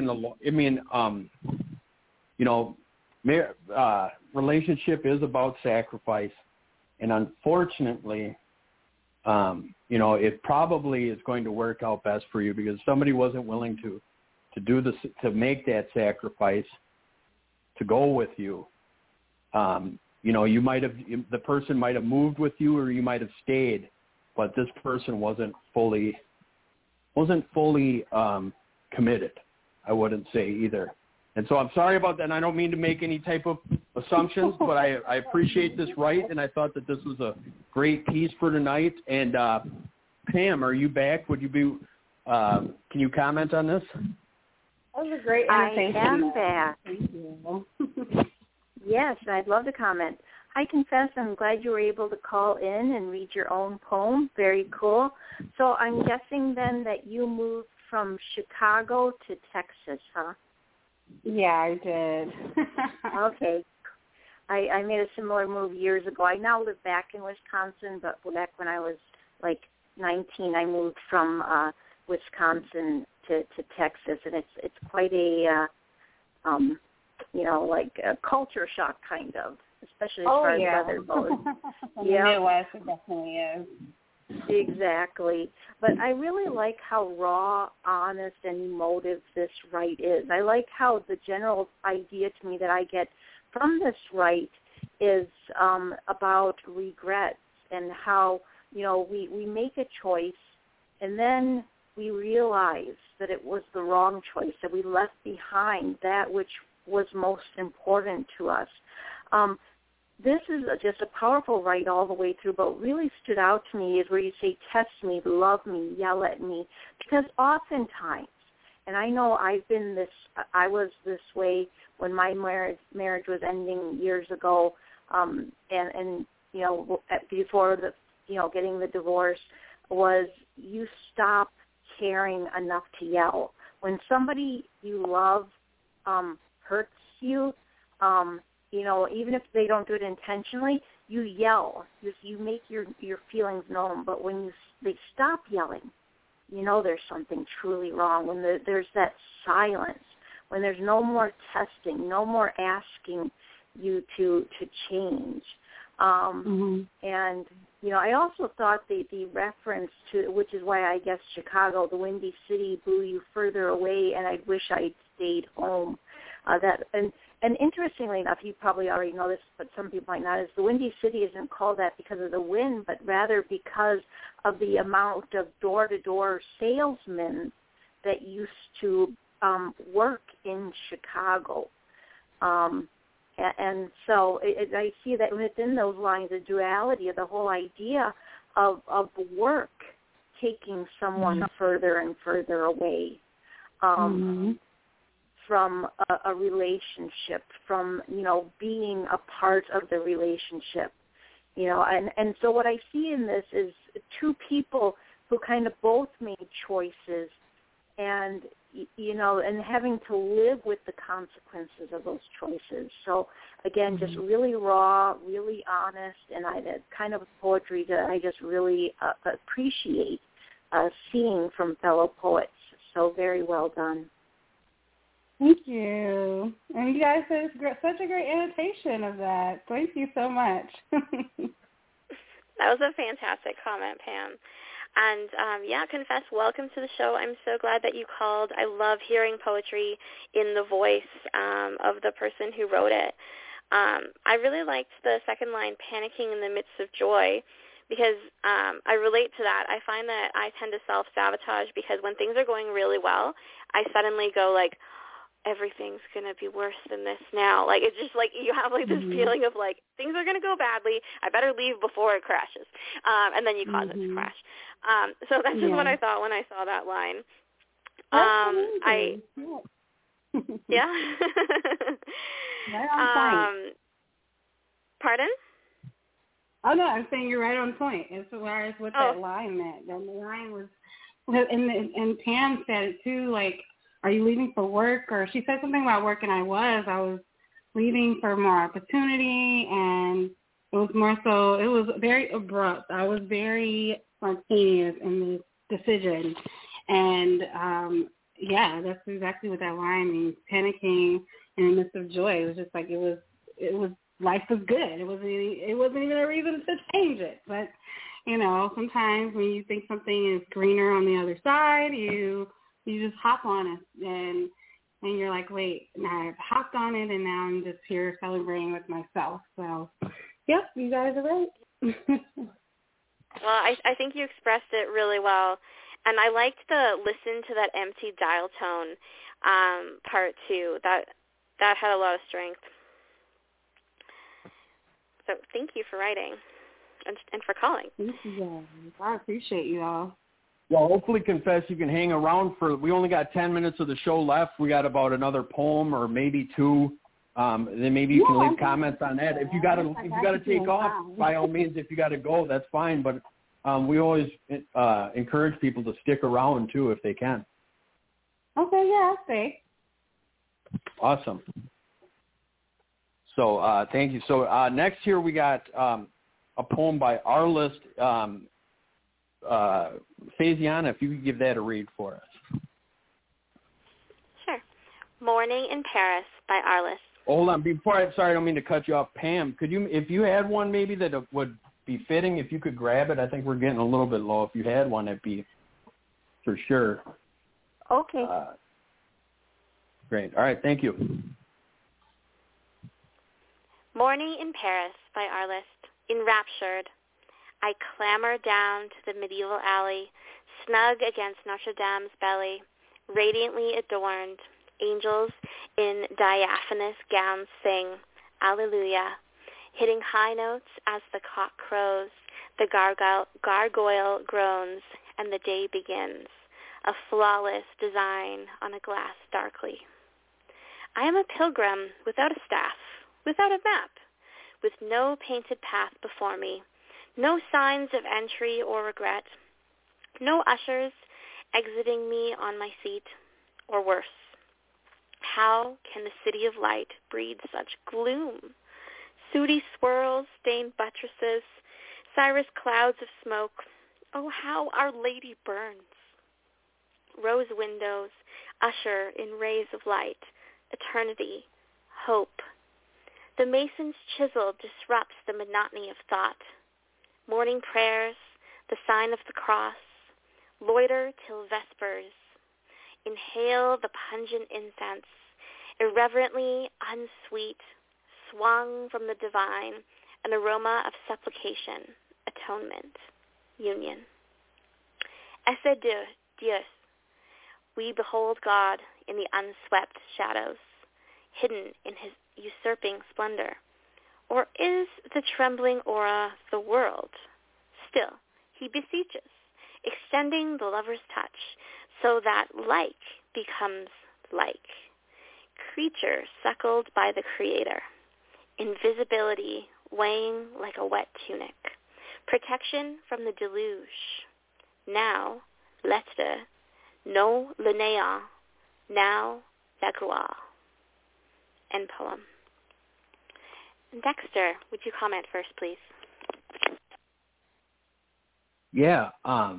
relationship is about sacrifice. And unfortunately, it probably is going to work out best for you because somebody wasn't willing to do this, to make that sacrifice, to go with you. The person might have moved with you, or you might have stayed, but this person wasn't fully committed. I wouldn't say either. And so I'm sorry about that. And I don't mean to make any type of assumptions, but I appreciate this right, and I thought that this was a great piece for tonight. And Pam, are you back? Would you be? Can you comment on this? That was a great invitation. I am back. Thank you. Yes, I'd love to comment. I confess I'm glad you were able to call in and read your own poem. Very cool. So I'm guessing then that you moved from Chicago to Texas, huh? Yeah, I did. Okay. I made a similar move years ago. I now live back in Wisconsin, but back when I was like 19, I moved from Wisconsin to Texas, and it's quite a like a culture shock kind of, especially as far as weather goes. Yeah, the Midwest, it definitely is. Exactly. But I really like how raw, honest, and emotive this write is. I like how the general idea to me that I get from this write is about regrets and how, we make a choice and then we realize that it was the wrong choice, that we left behind that which was most important to us. This is just a powerful rite all the way through, but what really stood out to me is where you say, test me, love me, yell at me, because oftentimes, and I know I was this way when my marriage was ending years ago, and you know, before getting the divorce, was you stop caring enough to yell. When somebody you love hurts you, you know, even if they don't do it intentionally, you yell. You make your feelings known. But when they stop yelling, you know there's something truly wrong. When there's that silence, when there's no more testing, no more asking you to change. And, you know, I also thought the reference to, which is why I guess Chicago, the Windy City, blew you further away, and I wish I'd stayed home. And interestingly enough, you probably already know this, but some people might not, is the Windy City isn't called that because of the wind, but rather because of the amount of door-to-door salesmen that used to work in Chicago. And so I see that within those lines, the duality of the whole idea of work taking someone further and further away from a relationship, from, you know, being a part of the relationship, you know. And so what I see in this is two people who kind of both made choices and, you know, and having to live with the consequences of those choices. So, again, just really raw, really honest, and that kind of poetry that I just really appreciate seeing from fellow poets. So very well done. Thank you. And you guys did such a great annotation of that. Thank you so much. That was a fantastic comment, Pam. And, Confess, welcome to the show. I'm so glad that you called. I love hearing poetry in the voice of the person who wrote it. I really liked the second line, panicking in the midst of joy, because I relate to that. I find that I tend to self-sabotage because when things are going really well, I suddenly go like, everything's going to be worse than this now. Like, it's just like you have like this feeling of like, things are going to go badly. I better leave before it crashes. And then you cause it to crash. So that's just what I thought when I saw that line. Yeah. Right on point. Pardon? Oh, no, I'm saying you're right on point as far as what that line meant. And the line was, and Pam said it too, like, are you leaving for work? Or she said something about work, and I was leaving for more opportunity, and it was more so, it was very abrupt. I was very spontaneous in the decision. And, that's exactly what that line means, panicking in the midst of joy. It was just like, it was life was good. It wasn't even a reason to change it. But, you know, sometimes when you think something is greener on the other side, you just hop on it, and you're like, wait, I've hopped on it, and now I'm just here celebrating with myself. So, yep, you guys are right. Well, I think you expressed it really well, and I liked the listen to that empty dial tone part too. That had a lot of strength. So thank you for writing and for calling. Thank you. I appreciate you all. Well, hopefully, Confess, you can hang around we only got 10 minutes of the show left. We got about another poem or maybe two. Then maybe you can leave comments on that. If you got to take off, by all means, if you got to go, that's fine. But we always encourage people to stick around, too, if they can. Okay, yeah, I'll stay. Awesome. So thank you. So next here we got a poem by Arlist. Faziana, if you could give that a read for us. Sure. Morning in Paris by Arlist. Hold on. Sorry, I don't mean to cut you off. Pam, could you, if you had one maybe that would be fitting, if you could grab it? I think we're getting a little bit low. If you had one, that'd be for sure. Okay. Great. All right. Thank you. Morning in Paris by Arlist. Enraptured, I clamber down to the medieval alley, snug against Notre Dame's belly, radiantly adorned, angels in diaphanous gowns sing Alleluia, hitting high notes as the cock crows, the gargoyle groans, and the day begins, a flawless design on a glass darkly. I am a pilgrim without a staff, without a map, with no painted path before me, no signs of entry or regret, no ushers exiting me on my seat, or worse. How can the city of light breed such gloom? Sooty swirls, stained buttresses, cirrus clouds of smoke. Oh, how Our Lady burns. Rose windows usher in rays of light, eternity, hope. The mason's chisel disrupts the monotony of thought. Morning prayers, the sign of the cross, loiter till vespers. Inhale the pungent incense, irreverently unsweet, swung from the divine, an aroma of supplication, atonement, union. Esse Dieu, we behold God in the unswept shadows, hidden in his usurping splendor. Or is the trembling aura the world? Still, he beseeches, extending the lover's touch, so that like becomes like. Creature suckled by the Creator. Invisibility weighing like a wet tunic. Protection from the deluge. Now, l'être, no le néant, now la gloire. End poem. Dexter, would you comment first, please? Yeah,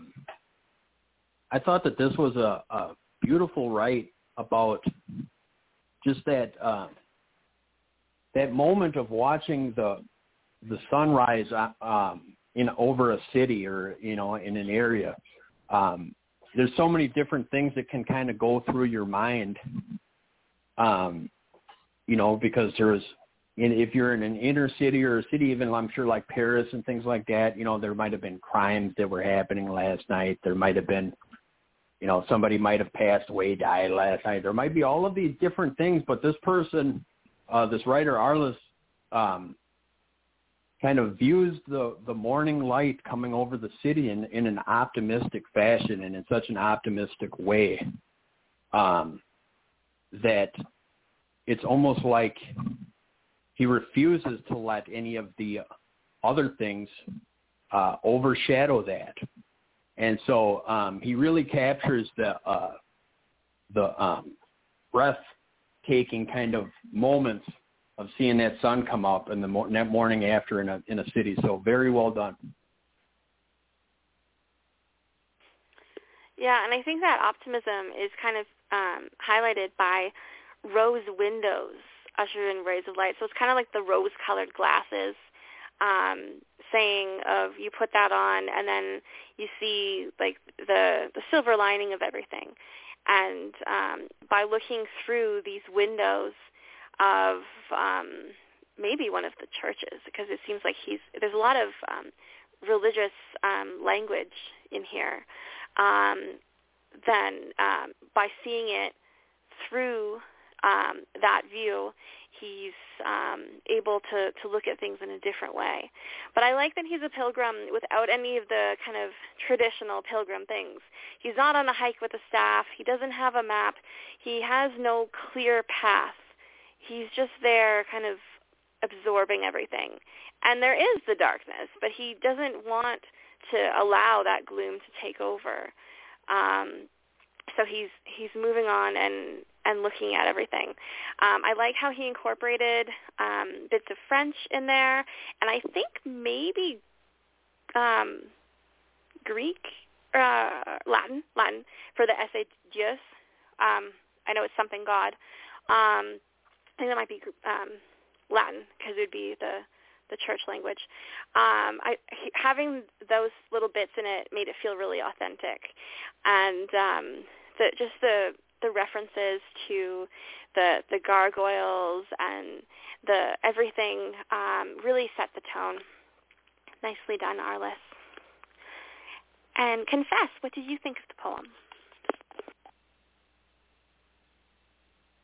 I thought that this was a beautiful write about just that that moment of watching the sunrise in over a city or in an area. There's so many different things that can kind of go through your mind, because if you're in an inner city or a city, even I'm sure like Paris and things like that, there might have been crimes that were happening last night. There might have been, somebody might have passed away, died last night. There might be all of these different things, but this person, this writer, Arliss, kind of views the morning light coming over the city in an optimistic fashion and in such an optimistic way that it's almost like he refuses to let any of the other things overshadow that. And so he really captures the breathtaking kind of moments of seeing that sun come up in that morning after in a city. So very well done. Yeah, and I think that optimism is kind of highlighted by rose windows ushered in rays of light. So it's kind of like the rose-colored glasses, saying of you put that on and then you see like the silver lining of everything. And by looking through these windows of maybe one of the churches, because it seems like there's a lot of religious language in here, then by seeing it through that view, he's able to look at things in a different way. But I like that he's a pilgrim without any of the kind of traditional pilgrim things. He's not on a hike with a staff. He doesn't have a map. He has no clear path. He's just there kind of absorbing everything. And there is the darkness, but he doesn't want to allow that gloom to take over. So he's moving on and looking at everything. I like how he incorporated bits of French in there, and I think maybe Greek, Latin for the Esse Dieu. I know it's something God. I think that might be Latin because it would be the church language. Having those little bits in it made it feel really authentic, and the references to the gargoyles and the everything really set the tone. Nicely done, Arliss. And Confess, what did you think of the poem?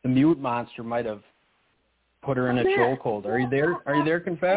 the mute monster might have put her in a chokehold. Are you there? Are you there, Confess?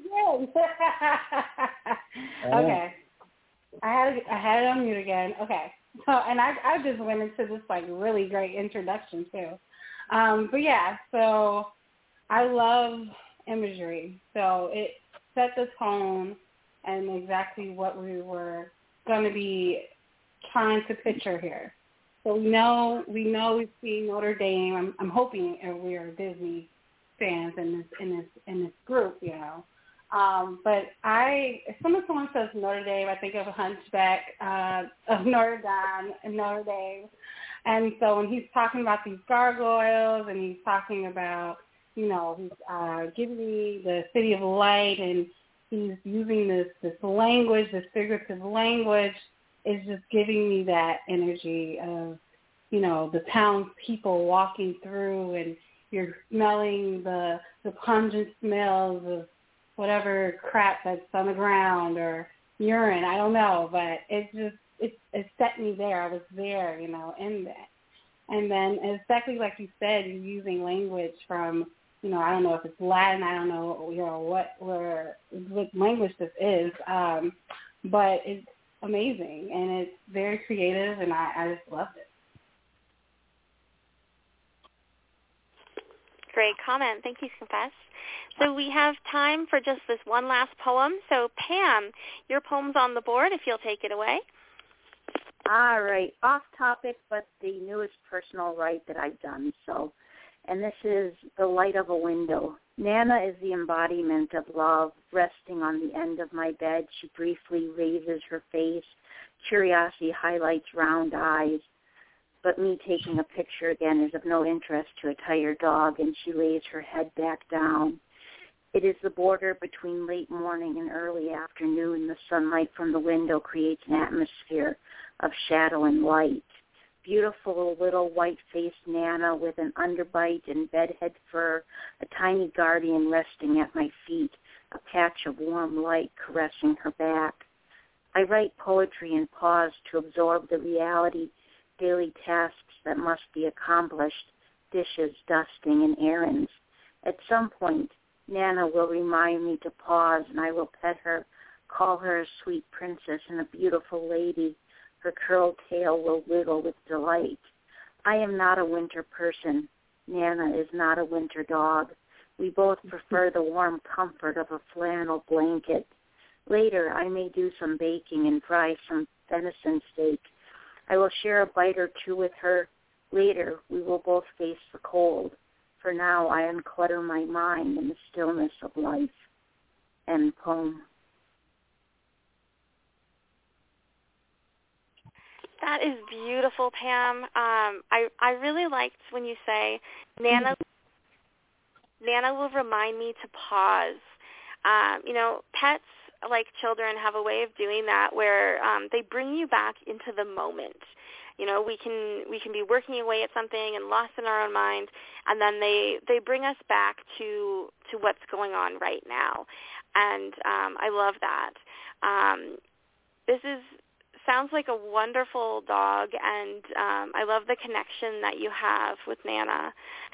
Okay. I had it on mute again. Okay. So, and I just went into this like really great introduction too. But yeah, so I love imagery. So it set the tone and exactly what we were going to be trying to picture here. So we know we see Notre Dame. I'm hoping we are Disney fans in this group, you know. But as soon as someone says Notre Dame, I think of a Hunchback of Notre Dame. And so when he's talking about these gargoyles and he's talking about, you know, he's giving me the city of light and he's using this language, this figurative language, is just giving me that energy of, you know, the townspeople walking through and you're smelling the pungent smells of whatever crap that's on the ground or urine, I don't know, but it set me there. I was there, you know, in that. And then exactly like you said, you're using language from, you know, I don't know if it's Latin, I don't know, you know, what language this is, but it's amazing and it's very creative and I just loved it. Great comment. Thank you, Confess. So we have time for just this one last poem. So Pam, your poem's on the board if you'll take it away. All right. Off topic, but the newest personal write that I've done. And this is The Light of a Window. Nana is the embodiment of love. Resting on the end of my bed, she briefly raises her face. Curiosity highlights round eyes. But me taking a picture again is of no interest to a tired dog, and she lays her head back down. It is the border between late morning and early afternoon. The sunlight from the window creates an atmosphere of shadow and light. Beautiful little white-faced Nana with an underbite and bedhead fur, a tiny guardian resting at my feet, a patch of warm light caressing her back. I write poetry and pause to absorb the reality, daily tasks that must be accomplished, dishes, dusting, and errands. At some point, Nana will remind me to pause, and I will pet her, call her a sweet princess and a beautiful lady. Her curled tail will wiggle with delight. I am not a winter person. Nana is not a winter dog. We both prefer the warm comfort of a flannel blanket. Later, I may do some baking and fry some venison steak. I will share a bite or two with her. Later, we will both face the cold. For now, I unclutter my mind in the stillness of life. End poem. That is beautiful, Pam. I really liked when you say, Nana will remind me to pause. You know, pets, like children, have a way of doing that where they bring you back into the moment. You know, we can be working away at something and lost in our own mind, and then they bring us back to what's going on right now. And I love that. This sounds like a wonderful dog, and I love the connection that you have with Nana.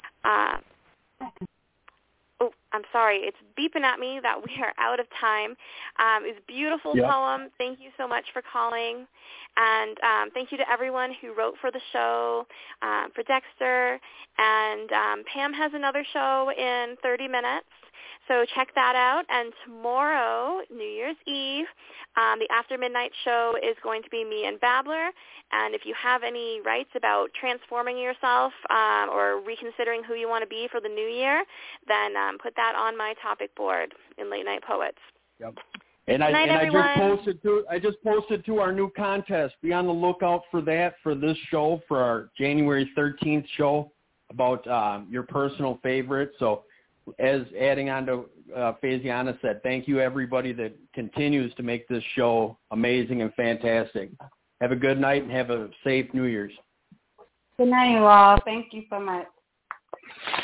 Oh, I'm sorry. It's beeping at me that we are out of time. It's a beautiful poem. Thank you so much for calling. And thank you to everyone who wrote for the show, for Dexter. And Pam has another show in 30 minutes. So check that out. And tomorrow, New Year's Eve, the After Midnight show is going to be me and Babbler. And if you have any writes about transforming yourself or reconsidering who you want to be for the new year, then put that on my topic board in Late Night Poets. Yep. And I just posted to our new contest. Be on the lookout for that for this show, for our January 13th show about your personal favorite. So as adding on to Faisiana said, thank you everybody that continues to make this show amazing and fantastic. Have a good night and have a safe New Year's. Good night, you all. Thank you so much.